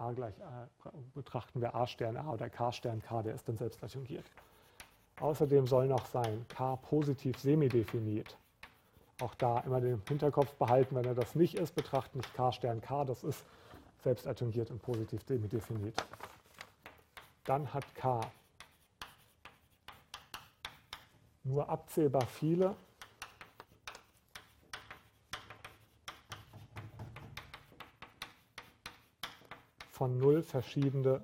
a Stern a oder k Stern k, der ist dann selbstadjungiert. Außerdem soll noch sein k positiv semidefiniert. Auch da immer den Hinterkopf behalten, wenn er das nicht ist, betrachten nicht k Stern k, das ist selbstadjungiert und positiv semidefiniert. Dann hat k nur abzählbar viele von 0 verschiedene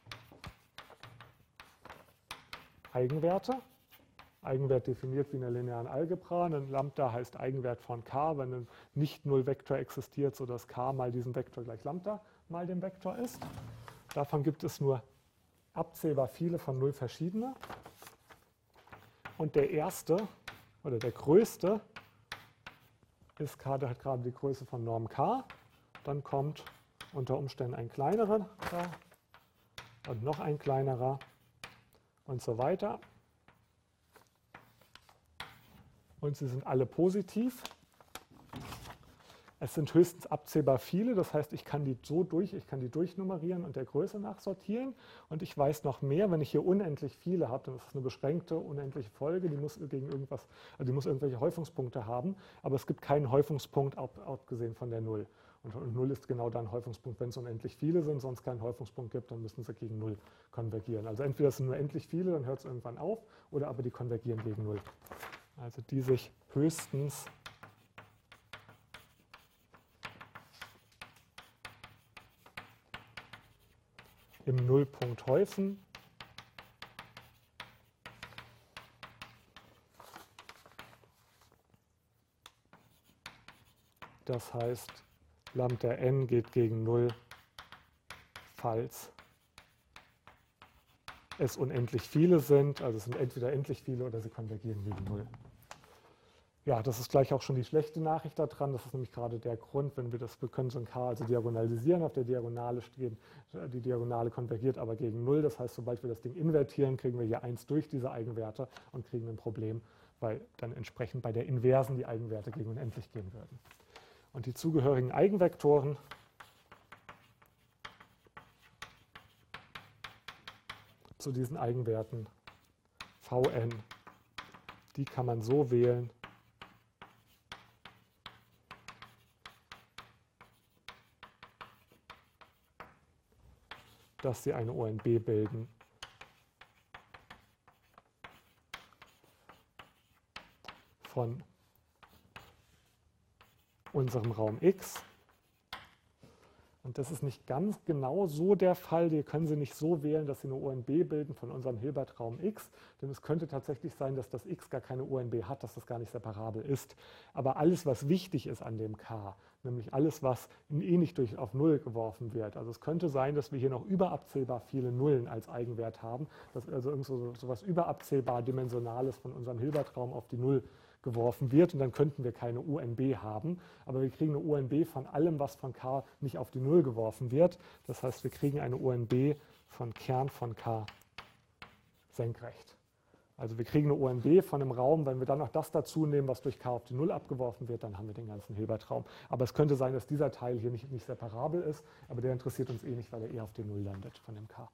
Eigenwerte. Eigenwert definiert wie in der linearen Algebra. Ein Lambda heißt Eigenwert von k, wenn ein Nicht-Null-Vektor existiert, sodass k mal diesen Vektor gleich Lambda mal dem Vektor ist. Davon gibt es nur abzählbar viele von 0 verschiedene. Und der erste oder der größte ist hat gerade die Größe von Norm k. Dann kommt unter Umständen ein kleinerer da und noch ein kleinerer und so weiter. Und sie sind alle positiv. Es sind höchstens abzählbar viele, das heißt, ich kann die durchnummerieren und der Größe nach sortieren. Und ich weiß noch mehr, wenn ich hier unendlich viele habe, dann ist es eine beschränkte, unendliche Folge, die muss irgendwelche Häufungspunkte haben, aber es gibt keinen Häufungspunkt, abgesehen von der 0. Und 0 ist genau dann Häufungspunkt, wenn es unendlich viele sind, sonst keinen Häufungspunkt gibt, dann müssen sie gegen 0 konvergieren. Also entweder es sind nur endlich viele, dann hört es irgendwann auf, oder aber die konvergieren gegen 0. Also die sich höchstens im Nullpunkt häufen. Das heißt, Lambda n geht gegen 0, falls es unendlich viele sind. Also es sind entweder endlich viele oder sie konvergieren gegen 0. Ja, das ist gleich auch schon die schlechte Nachricht daran. Das ist nämlich gerade der Grund, wir können so ein K also diagonalisieren, auf der Diagonale stehen. Die Diagonale konvergiert aber gegen 0. Das heißt, sobald wir das Ding invertieren, kriegen wir hier 1 durch diese Eigenwerte und kriegen ein Problem, weil dann entsprechend bei der Inversen die Eigenwerte gegen unendlich gehen würden. Und die zugehörigen Eigenvektoren zu diesen Eigenwerten Vn, die kann man so wählen, dass sie eine ONB bilden von unserem Raum X. Und das ist nicht ganz genau so der Fall. Wir können sie nicht so wählen, dass sie eine ONB bilden von unserem Hilbert-Raum X. Denn es könnte tatsächlich sein, dass das X gar keine ONB hat, dass das gar nicht separabel ist. Aber alles, was wichtig ist an dem K, nämlich alles, was nicht auf 0 geworfen wird. Also es könnte sein, dass wir hier noch überabzählbar viele Nullen als Eigenwert haben, dass also irgend so etwas überabzählbar Dimensionales von unserem Hilbert-Raum auf die 0 geworfen wird, und dann könnten wir keine UNB haben, aber wir kriegen eine UNB von allem, was von K nicht auf die 0 geworfen wird. Das heißt, wir kriegen eine UNB von Kern von K senkrecht. Also wir kriegen eine UNB von einem Raum, wenn wir dann noch das dazu nehmen, was durch K auf die 0 abgeworfen wird, dann haben wir den ganzen Hilbert-Raum. Aber es könnte sein, dass dieser Teil hier nicht separabel ist, aber der interessiert uns eh nicht, weil er eher auf die 0 landet von dem K.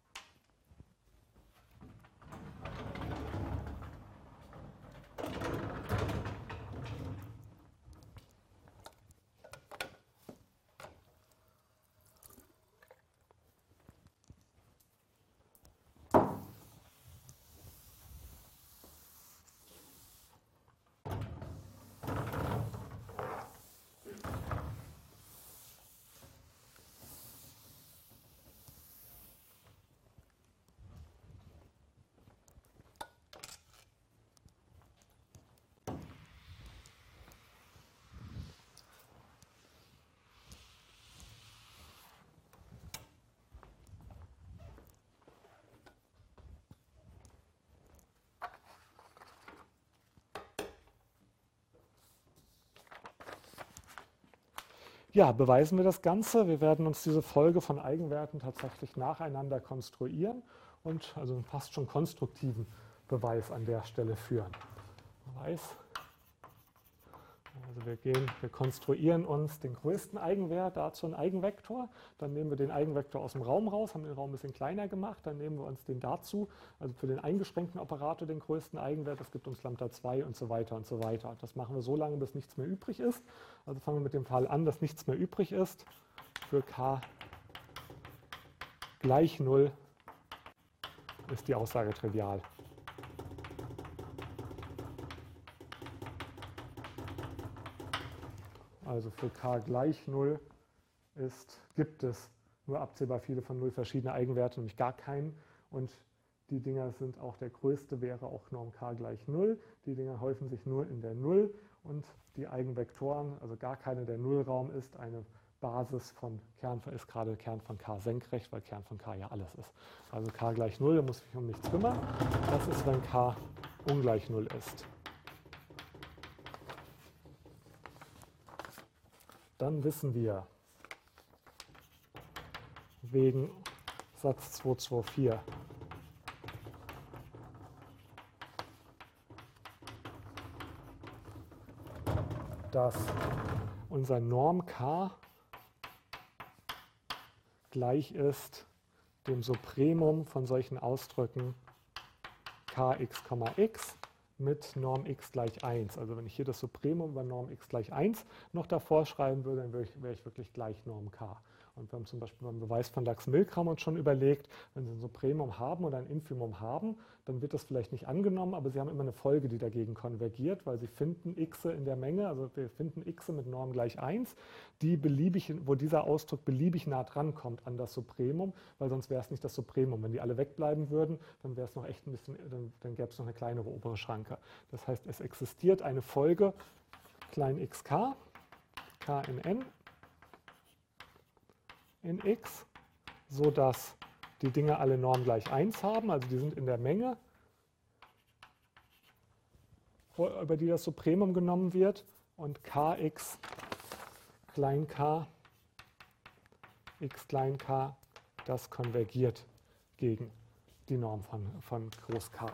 Ja, beweisen wir das Ganze. Wir werden uns diese Folge von Eigenwerten tatsächlich nacheinander konstruieren und also einen fast schon konstruktiven Beweis an der Stelle führen. Beweis. Also wir konstruieren uns den größten Eigenwert, dazu einen Eigenvektor. Dann nehmen wir den Eigenvektor aus dem Raum raus, haben den Raum ein bisschen kleiner gemacht. Dann nehmen wir uns den dazu, also für den eingeschränkten Operator den größten Eigenwert. Das gibt uns Lambda 2 und so weiter und so weiter. Das machen wir so lange, bis nichts mehr übrig ist. Also fangen wir mit dem Fall an, dass nichts mehr übrig ist. Für K gleich 0 ist die Aussage trivial. Also für K gleich 0 gibt es nur abzählbar viele von 0 verschiedene Eigenwerte, nämlich gar keinen. Und die Dinger sind auch, der größte wäre auch Norm K gleich 0. Die Dinger häufen sich nur in der 0. Und die Eigenvektoren, also gar keine, der Nullraum ist eine Basis von ist gerade Kern von K senkrecht, weil Kern von K ja alles ist. Also K gleich 0, da muss ich mich um nichts kümmern. Das ist, wenn K ungleich 0 ist. Dann wissen wir wegen Satz 224, dass unser Norm k gleich ist dem Supremum von solchen Ausdrücken kx, x mit Norm x gleich 1. Also wenn ich hier das Supremum bei Norm x gleich 1 noch davor schreiben würde, dann wäre ich wirklich gleich Norm k. Und wir haben zum Beispiel beim Beweis von Lax-Milgram uns schon überlegt, wenn Sie ein Supremum haben oder ein Infimum haben, dann wird das vielleicht nicht angenommen, aber Sie haben immer eine Folge, die dagegen konvergiert, weil Sie finden x in der Menge, also wir finden x mit Norm gleich 1, die beliebig, wo dieser Ausdruck beliebig nah dran kommt an das Supremum, weil sonst wäre es nicht das Supremum. Wenn die alle wegbleiben würden, dann wäre es noch echt ein bisschen, dann gäbe es noch eine kleinere obere Schranke. Das heißt, es existiert eine Folge klein xk, k in n, in x, sodass die Dinge alle Norm gleich 1 haben, also die sind in der Menge, über die das Supremum genommen wird, und kx klein k, x klein k, das konvergiert gegen die Norm von Groß K.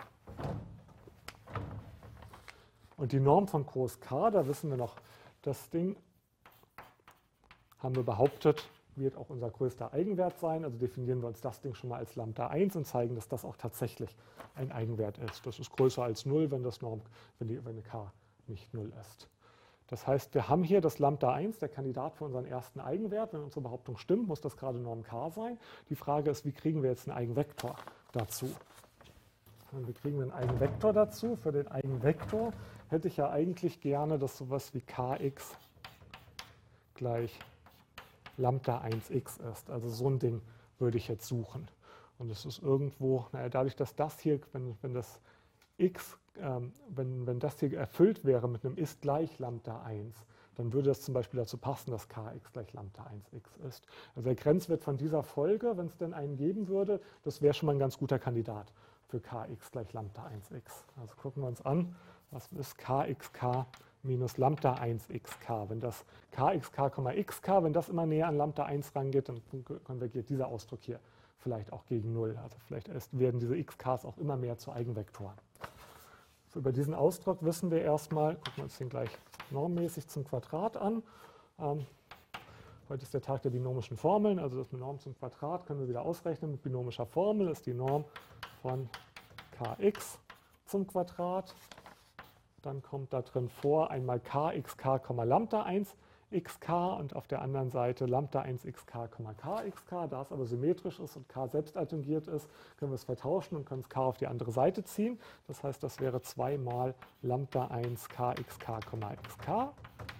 Und die Norm von Groß K, da wissen wir noch, das Ding haben wir behauptet, wird auch unser größter Eigenwert sein. Also definieren wir uns das Ding schon mal als Lambda 1 und zeigen, dass das auch tatsächlich ein Eigenwert ist. Das ist größer als 0, wenn eine k nicht 0 ist. Das heißt, wir haben hier das Lambda 1, der Kandidat für unseren ersten Eigenwert. Wenn unsere Behauptung stimmt, muss das gerade Norm k sein. Die Frage ist, wie kriegen wir jetzt einen Eigenvektor dazu? Und wie kriegen wir einen Eigenvektor dazu? Für den Eigenvektor hätte ich ja eigentlich gerne, dass sowas wie kx gleich Lambda 1x ist. Also so ein Ding würde ich jetzt suchen. Und es ist irgendwo, dadurch, dass das hier, wenn das x, wenn das hier erfüllt wäre mit einem ist gleich Lambda 1, dann würde das zum Beispiel dazu passen, dass kx gleich Lambda 1x ist. Also der Grenzwert von dieser Folge, wenn es denn einen geben würde, das wäre schon mal ein ganz guter Kandidat für kx gleich Lambda 1x. Also gucken wir uns an, was ist kxk minus Lambda 1xk. Wenn das kxk, xk, wenn das immer näher an Lambda 1 rangeht, dann konvergiert dieser Ausdruck hier vielleicht auch gegen 0. Also vielleicht werden diese xk's auch immer mehr zu Eigenvektoren. So, über diesen Ausdruck wissen wir erstmal, gucken wir uns den gleich normmäßig zum Quadrat an. Heute ist der Tag der binomischen Formeln, also das Norm zum Quadrat können wir wieder ausrechnen mit binomischer Formel, ist die Norm von kx zum Quadrat. Dann kommt da drin vor einmal kxk, Lambda 1 xk und auf der anderen Seite Lambda 1 xk, kxk. Da es aber symmetrisch ist und k selbst adjungiert ist, können wir es vertauschen und können es k auf die andere Seite ziehen. Das heißt, das wäre 2 mal Lambda 1 kxk, xk.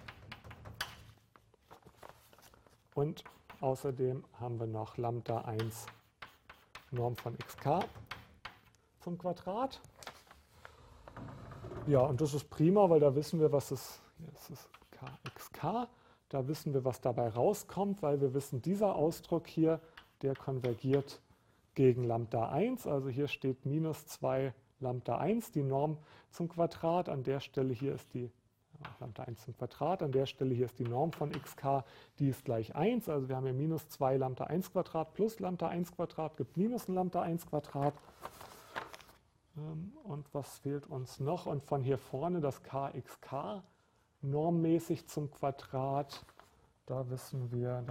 Und außerdem haben wir noch Lambda 1 Norm von xk zum Quadrat. Ja, und das ist prima, weil da wissen wir, was es ist kxk. Da wissen wir, was dabei rauskommt, weil wir wissen, dieser Ausdruck hier, der konvergiert gegen Lambda 1. Also hier steht minus 2 Lambda 1, die Norm zum Quadrat. An der Stelle hier ist die Lambda 1 zum Quadrat. An der Stelle hier ist die Norm von xk, die ist gleich 1. Also wir haben hier minus 2 Lambda 1 Quadrat plus Lambda 1 Quadrat gibt minus ein Lambda 1 Quadrat. Und was fehlt uns noch? Und von hier vorne das kxk normmäßig zum Quadrat. Da wissen wir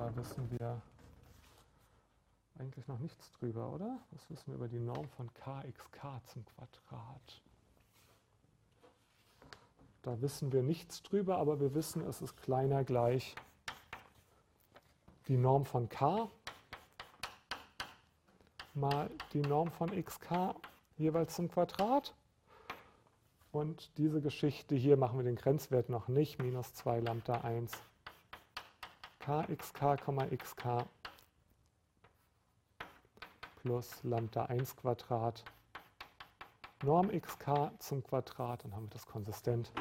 eigentlich noch nichts drüber, oder? Was wissen wir über die Norm von kxk zum Quadrat? Da wissen wir nichts drüber, aber wir wissen, es ist kleiner gleich die Norm von k mal die Norm von xk jeweils zum Quadrat. Und diese Geschichte hier machen wir den Grenzwert noch nicht. Minus 2 Lambda 1 kxk, xk plus Lambda 1 Quadrat Norm xk zum Quadrat. Dann haben wir das konsistent.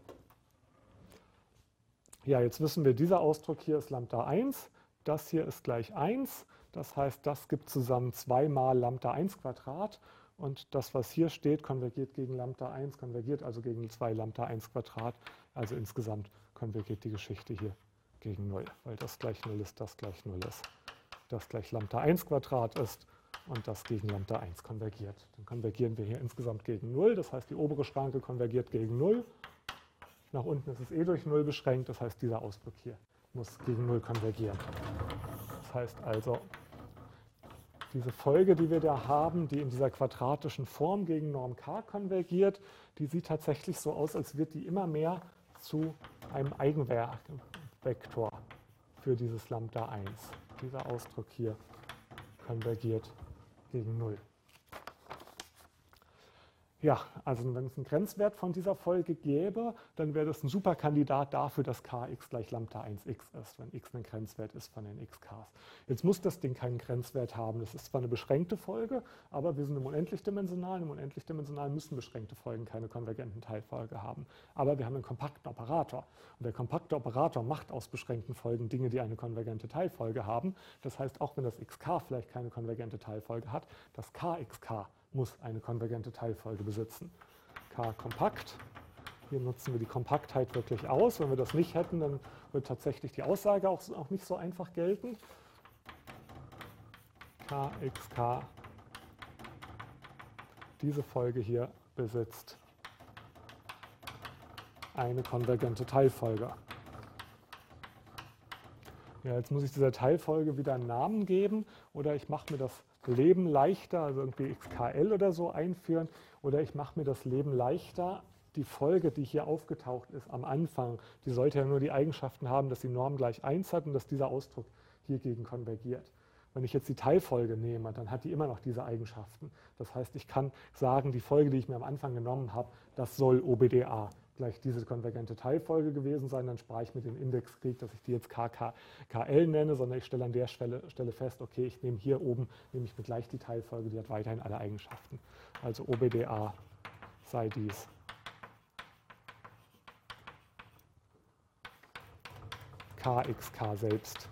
Ja, jetzt wissen wir, dieser Ausdruck hier ist Lambda 1. Das hier ist gleich 1. Das heißt, das gibt zusammen 2 mal Lambda 1 Quadrat. Und das, was hier steht, konvergiert gegen Lambda 1, konvergiert also gegen 2 Lambda 1 Quadrat. Also insgesamt konvergiert die Geschichte hier gegen 0, weil das gleich 0 ist, das gleich 0 ist. Das gleich Lambda 1 Quadrat ist und das gegen Lambda 1 konvergiert. Dann konvergieren wir hier insgesamt gegen 0. Das heißt, die obere Schranke konvergiert gegen 0 Nach unten ist es eh durch 0 beschränkt, das heißt, dieser Ausdruck hier muss gegen 0 konvergieren. Das heißt also, diese Folge, die wir da haben, die in dieser quadratischen Form gegen Norm k konvergiert, die sieht tatsächlich so aus, als wird die immer mehr zu einem Eigenvektor für dieses Lambda 1. Dieser Ausdruck hier konvergiert gegen 0. Ja, also wenn es einen Grenzwert von dieser Folge gäbe, dann wäre das ein super Kandidat dafür, dass kx gleich Lambda 1x ist, wenn x ein Grenzwert ist von den xk's. Jetzt muss das Ding keinen Grenzwert haben. Das ist zwar eine beschränkte Folge, aber wir sind im Unendlichdimensionalen. Im Unendlichdimensionalen müssen beschränkte Folgen keine konvergenten Teilfolge haben. Aber wir haben einen kompakten Operator. Und der kompakte Operator macht aus beschränkten Folgen Dinge, die eine konvergente Teilfolge haben. Das heißt, auch wenn das xk vielleicht keine konvergente Teilfolge hat, das kxk muss eine konvergente Teilfolge besitzen. K kompakt. Hier nutzen wir die Kompaktheit wirklich aus. Wenn wir das nicht hätten, dann wird tatsächlich die Aussage auch nicht so einfach gelten. Kxk, diese Folge hier besitzt eine konvergente Teilfolge. Ja, jetzt muss ich dieser Teilfolge wieder einen Namen geben oder ich mache mir das Leben leichter, also irgendwie xkl oder so einführen, oder ich mache mir das Leben leichter, die Folge, die hier aufgetaucht ist am Anfang, die sollte ja nur die Eigenschaften haben, dass die Norm gleich 1 hat und dass dieser Ausdruck hiergegen konvergiert. Wenn ich jetzt die Teilfolge nehme, dann hat die immer noch diese Eigenschaften. Das heißt, ich kann sagen, die Folge, die ich mir am Anfang genommen habe, das soll OBDA gleich diese konvergente Teilfolge gewesen sein. Dann spare ich mit dem Indexkrieg, dass ich die jetzt KL nenne, sondern ich stelle an der Stelle fest, okay, ich nehme hier oben, nehme ich mir gleich die Teilfolge, die hat weiterhin alle Eigenschaften. Also OBDA sei dies. KXK selbst.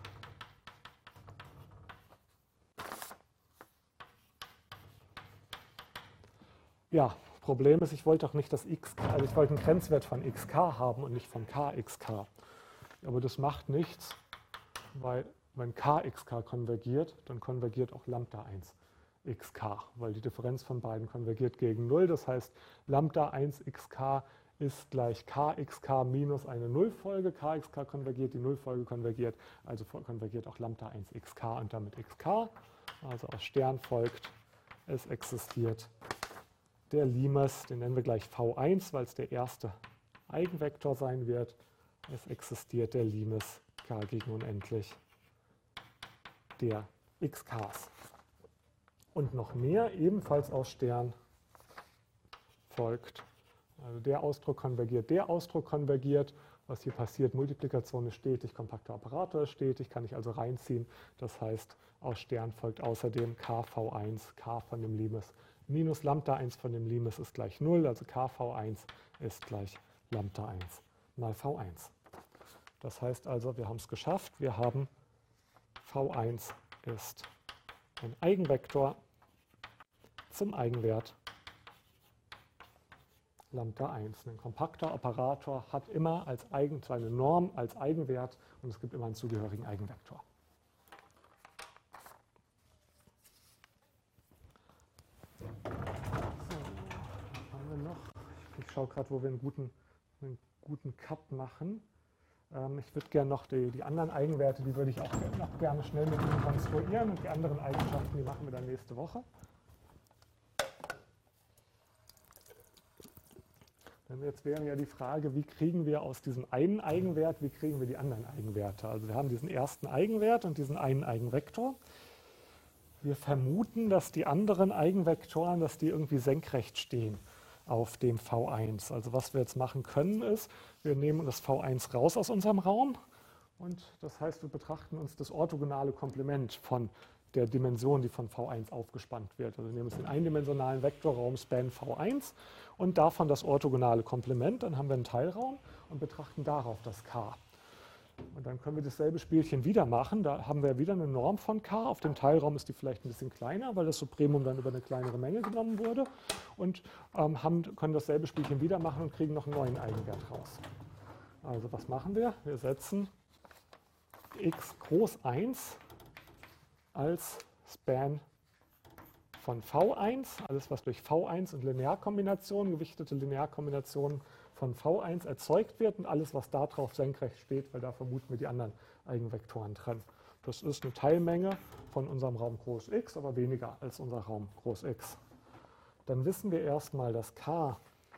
Ja, Problem ist, ich wollte doch nicht das xk, also ich wollte einen Grenzwert von xk haben und nicht von kxk. Aber das macht nichts, weil wenn kxk konvergiert, dann konvergiert auch Lambda 1 xk, weil die Differenz von beiden konvergiert gegen 0. Das heißt, Lambda 1 xk ist gleich kxk minus eine Nullfolge. Kxk konvergiert, die Nullfolge konvergiert, also konvergiert auch Lambda 1 xk und damit xk. Also aus Stern folgt, es existiert der Limes, den nennen wir gleich V1, weil es der erste Eigenvektor sein wird. Es existiert der Limes k gegen unendlich der xk's. Und noch mehr, ebenfalls aus Stern, folgt. Also der Ausdruck konvergiert. Was hier passiert, Multiplikation ist stetig, kompakter Operator ist stetig, kann ich also reinziehen. Das heißt, aus Stern folgt außerdem kV1, k von dem Limes, minus Lambda 1 von dem Limes ist gleich 0, also kV1 ist gleich Lambda 1 mal V1. Das heißt also, wir haben es geschafft, wir haben V1 ist ein Eigenvektor zum Eigenwert Lambda 1. Ein kompakter Operator hat immer seine Norm als Eigenwert und es gibt immer einen zugehörigen Eigenvektor. Ich schaue gerade, wo wir einen guten Cut machen. Ich würde gerne noch die anderen Eigenwerte, die würde ich auch noch gerne schnell mit Ihnen konstruieren und die anderen Eigenschaften, die machen wir dann nächste Woche. Denn jetzt wäre ja die Frage, wie kriegen wir aus diesem einen Eigenwert, wie kriegen wir die anderen Eigenwerte? Also wir haben diesen ersten Eigenwert und diesen einen Eigenvektor. Wir vermuten, dass die anderen Eigenvektoren, dass die irgendwie senkrecht stehen auf dem V1. Also was wir jetzt machen können ist, wir nehmen das V1 raus aus unserem Raum und das heißt, wir betrachten uns das orthogonale Komplement von der Dimension, die von V1 aufgespannt wird. Also wir nehmen uns den eindimensionalen Vektorraum Span V1 und davon das orthogonale Komplement, dann haben wir einen Teilraum und betrachten darauf das K. Und dann können wir dasselbe Spielchen wieder machen. Da haben wir wieder eine Norm von K. Auf dem Teilraum ist die vielleicht ein bisschen kleiner, weil das Supremum dann über eine kleinere Menge genommen wurde. Und können dasselbe Spielchen wieder machen und kriegen noch einen neuen Eigenwert raus. Also was machen wir? Wir setzen x groß 1 als Span von V1. Alles, was durch V1 und Linearkombinationen, gewichtete Linearkombinationen von V1 erzeugt wird und alles, was da drauf senkrecht steht, weil da vermuten wir die anderen Eigenvektoren dran. Das ist eine Teilmenge von unserem Raum Groß X, aber weniger als unser Raum Groß X. Dann wissen wir erstmal, dass K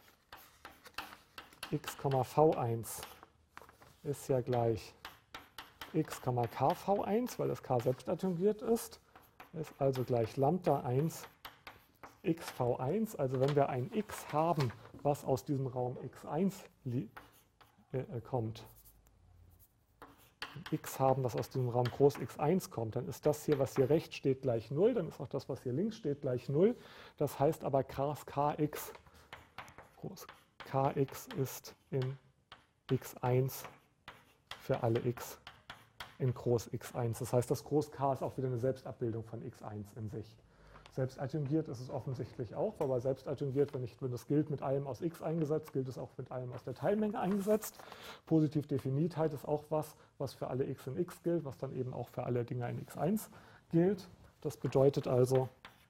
x, V1 ist ja gleich x, k V1, weil das K selbst adjungiert ist also gleich Lambda 1 x V1. Also wenn wir ein x haben, was aus diesem Raum x1 kommt, x haben, was aus diesem Raum Groß X1 kommt, dann ist das hier, was hier rechts steht, gleich 0, dann ist auch das, was hier links steht, gleich 0. Das heißt aber, Kx, groß Kx ist in x1 für alle x in Groß X1. Das heißt, das Groß K ist auch wieder eine Selbstabbildung von x1 in sich. Selbst adjungiert ist es offensichtlich auch, aber selbst adjungiert, wenn das gilt mit allem aus x eingesetzt, gilt es auch mit allem aus der Teilmenge eingesetzt. Positiv Definitheit ist auch was für alle x in x gilt, was dann eben auch für alle Dinger in x1 gilt. Das bedeutet also,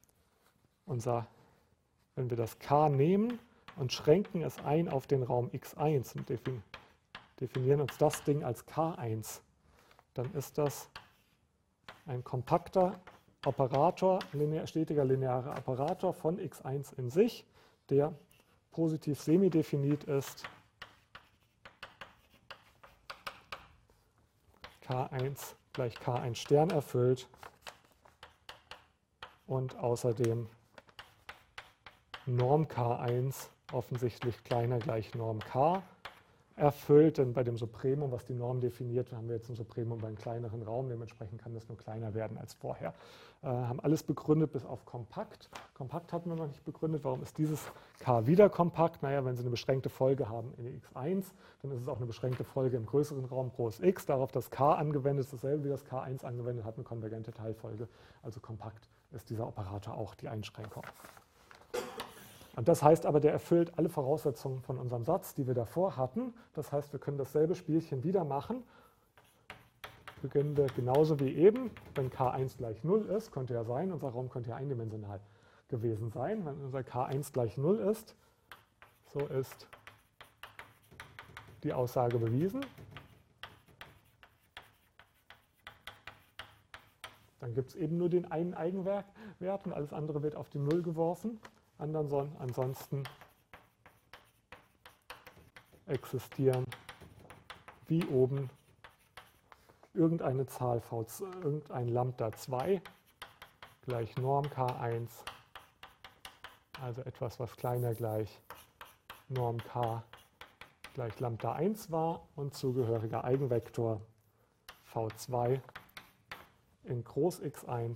wenn wir das K nehmen und schränken es ein auf den Raum x1 und definieren uns das Ding als K1, dann ist das ein kompakter Operator, stetiger linearer Operator von x1 in sich, der positiv semidefinit ist, K1 gleich K1 Stern erfüllt und außerdem Norm K1 offensichtlich kleiner gleich Norm K erfüllt, denn bei dem Supremum, was die Norm definiert, haben wir jetzt ein Supremum über einen kleineren Raum, dementsprechend kann das nur kleiner werden als vorher. Haben alles begründet bis auf kompakt. Kompakt hatten wir noch nicht begründet. Warum ist dieses K wieder kompakt? Naja, wenn Sie eine beschränkte Folge haben in x1, dann ist es auch eine beschränkte Folge im größeren Raum Groß X. Darauf das K angewendet ist dasselbe wie das K1 angewendet, hat eine konvergente Teilfolge. Also kompakt ist dieser Operator auch die Einschränkung. Und das heißt aber, der erfüllt alle Voraussetzungen von unserem Satz, die wir davor hatten. Das heißt, wir können dasselbe Spielchen wieder machen. Beginnen wir genauso wie eben. Wenn K1 gleich 0 ist, könnte ja sein, unser Raum könnte ja eindimensional gewesen sein. Wenn unser K1 gleich 0 ist, so ist die Aussage bewiesen. Dann gibt es eben nur den einen Eigenwert und alles andere wird auf die 0 geworfen. Ansonsten existieren wie oben irgendeine Zahl irgendein Lambda 2 gleich Norm K1, also etwas, was kleiner gleich Norm K gleich Lambda 1 war und zugehöriger Eigenvektor V2 in Groß X1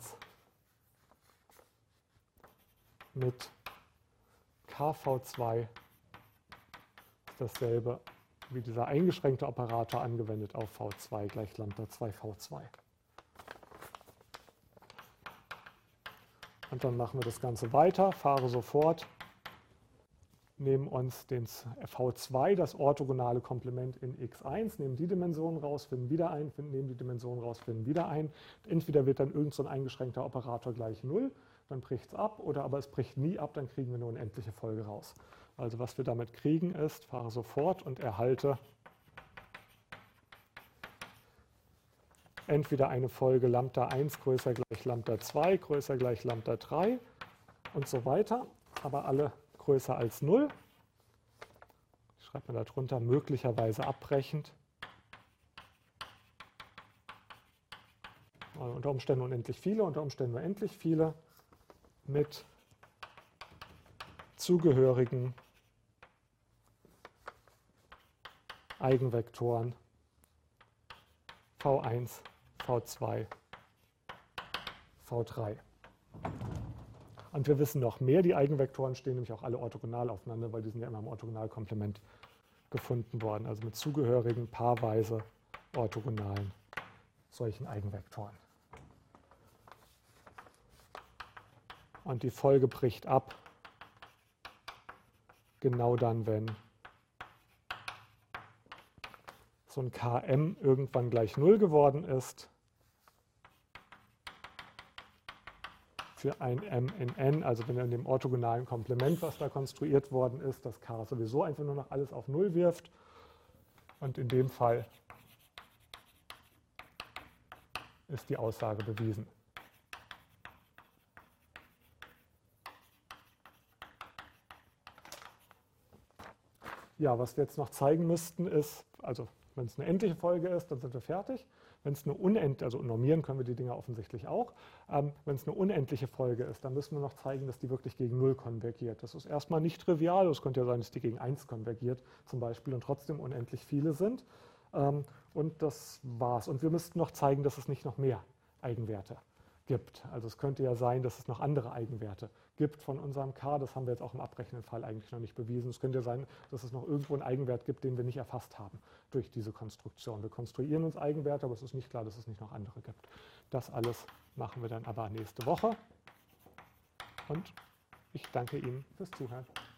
mit KV2 ist dasselbe wie dieser eingeschränkte Operator angewendet auf V2 gleich Lambda 2 V2. Und dann machen wir das Ganze weiter, fahre sofort, nehmen uns den V2, das orthogonale Komplement in x1, nehmen die Dimensionen raus, finden wieder ein, nehmen die Dimensionen raus, finden wieder ein. Entweder wird dann irgend so ein eingeschränkter Operator gleich 0, dann bricht es ab, oder aber es bricht nie ab, dann kriegen wir nur eine endliche Folge raus. Also was wir damit kriegen ist, fahre sofort und erhalte entweder eine Folge Lambda 1 größer gleich Lambda 2 größer gleich Lambda 3 und so weiter, aber alle größer als 0. Ich schreibe mir darunter möglicherweise abbrechend. Also unter Umständen unendlich viele, unter Umständen nur endlich viele mit zugehörigen Eigenvektoren V1, V2, V3. Und wir wissen noch mehr, die Eigenvektoren stehen nämlich auch alle orthogonal aufeinander, weil die sind ja immer im Orthogonalkomplement gefunden worden, also mit zugehörigen paarweise orthogonalen solchen Eigenvektoren. Und die Folge bricht ab, genau dann, wenn so ein Km irgendwann gleich 0 geworden ist für ein m in n, also wenn er in dem orthogonalen Komplement, was da konstruiert worden ist, das k sowieso einfach nur noch alles auf 0 wirft. Und in dem Fall ist die Aussage bewiesen. Ja, was wir jetzt noch zeigen müssten ist, also wenn es eine endliche Folge ist, dann sind wir fertig. Wenn es eine unendliche, also normieren können wir die Dinger offensichtlich auch. Wenn es eine unendliche Folge ist, dann müssen wir noch zeigen, dass die wirklich gegen 0 konvergiert. Das ist erstmal nicht trivial. Es könnte ja sein, dass die gegen 1 konvergiert zum Beispiel und trotzdem unendlich viele sind. Und das war's. Und wir müssten noch zeigen, dass es nicht noch mehr Eigenwerte gibt. Also es könnte ja sein, dass es noch andere Eigenwerte gibt von unserem k. Das haben wir jetzt auch im abrechnenden Fall eigentlich noch nicht bewiesen. Es könnte ja sein, dass es noch irgendwo einen Eigenwert gibt, den wir nicht erfasst haben durch diese Konstruktion. Wir konstruieren uns Eigenwerte, aber es ist nicht klar, dass es nicht noch andere gibt. Das alles machen wir dann aber nächste Woche. Und ich danke Ihnen fürs Zuhören.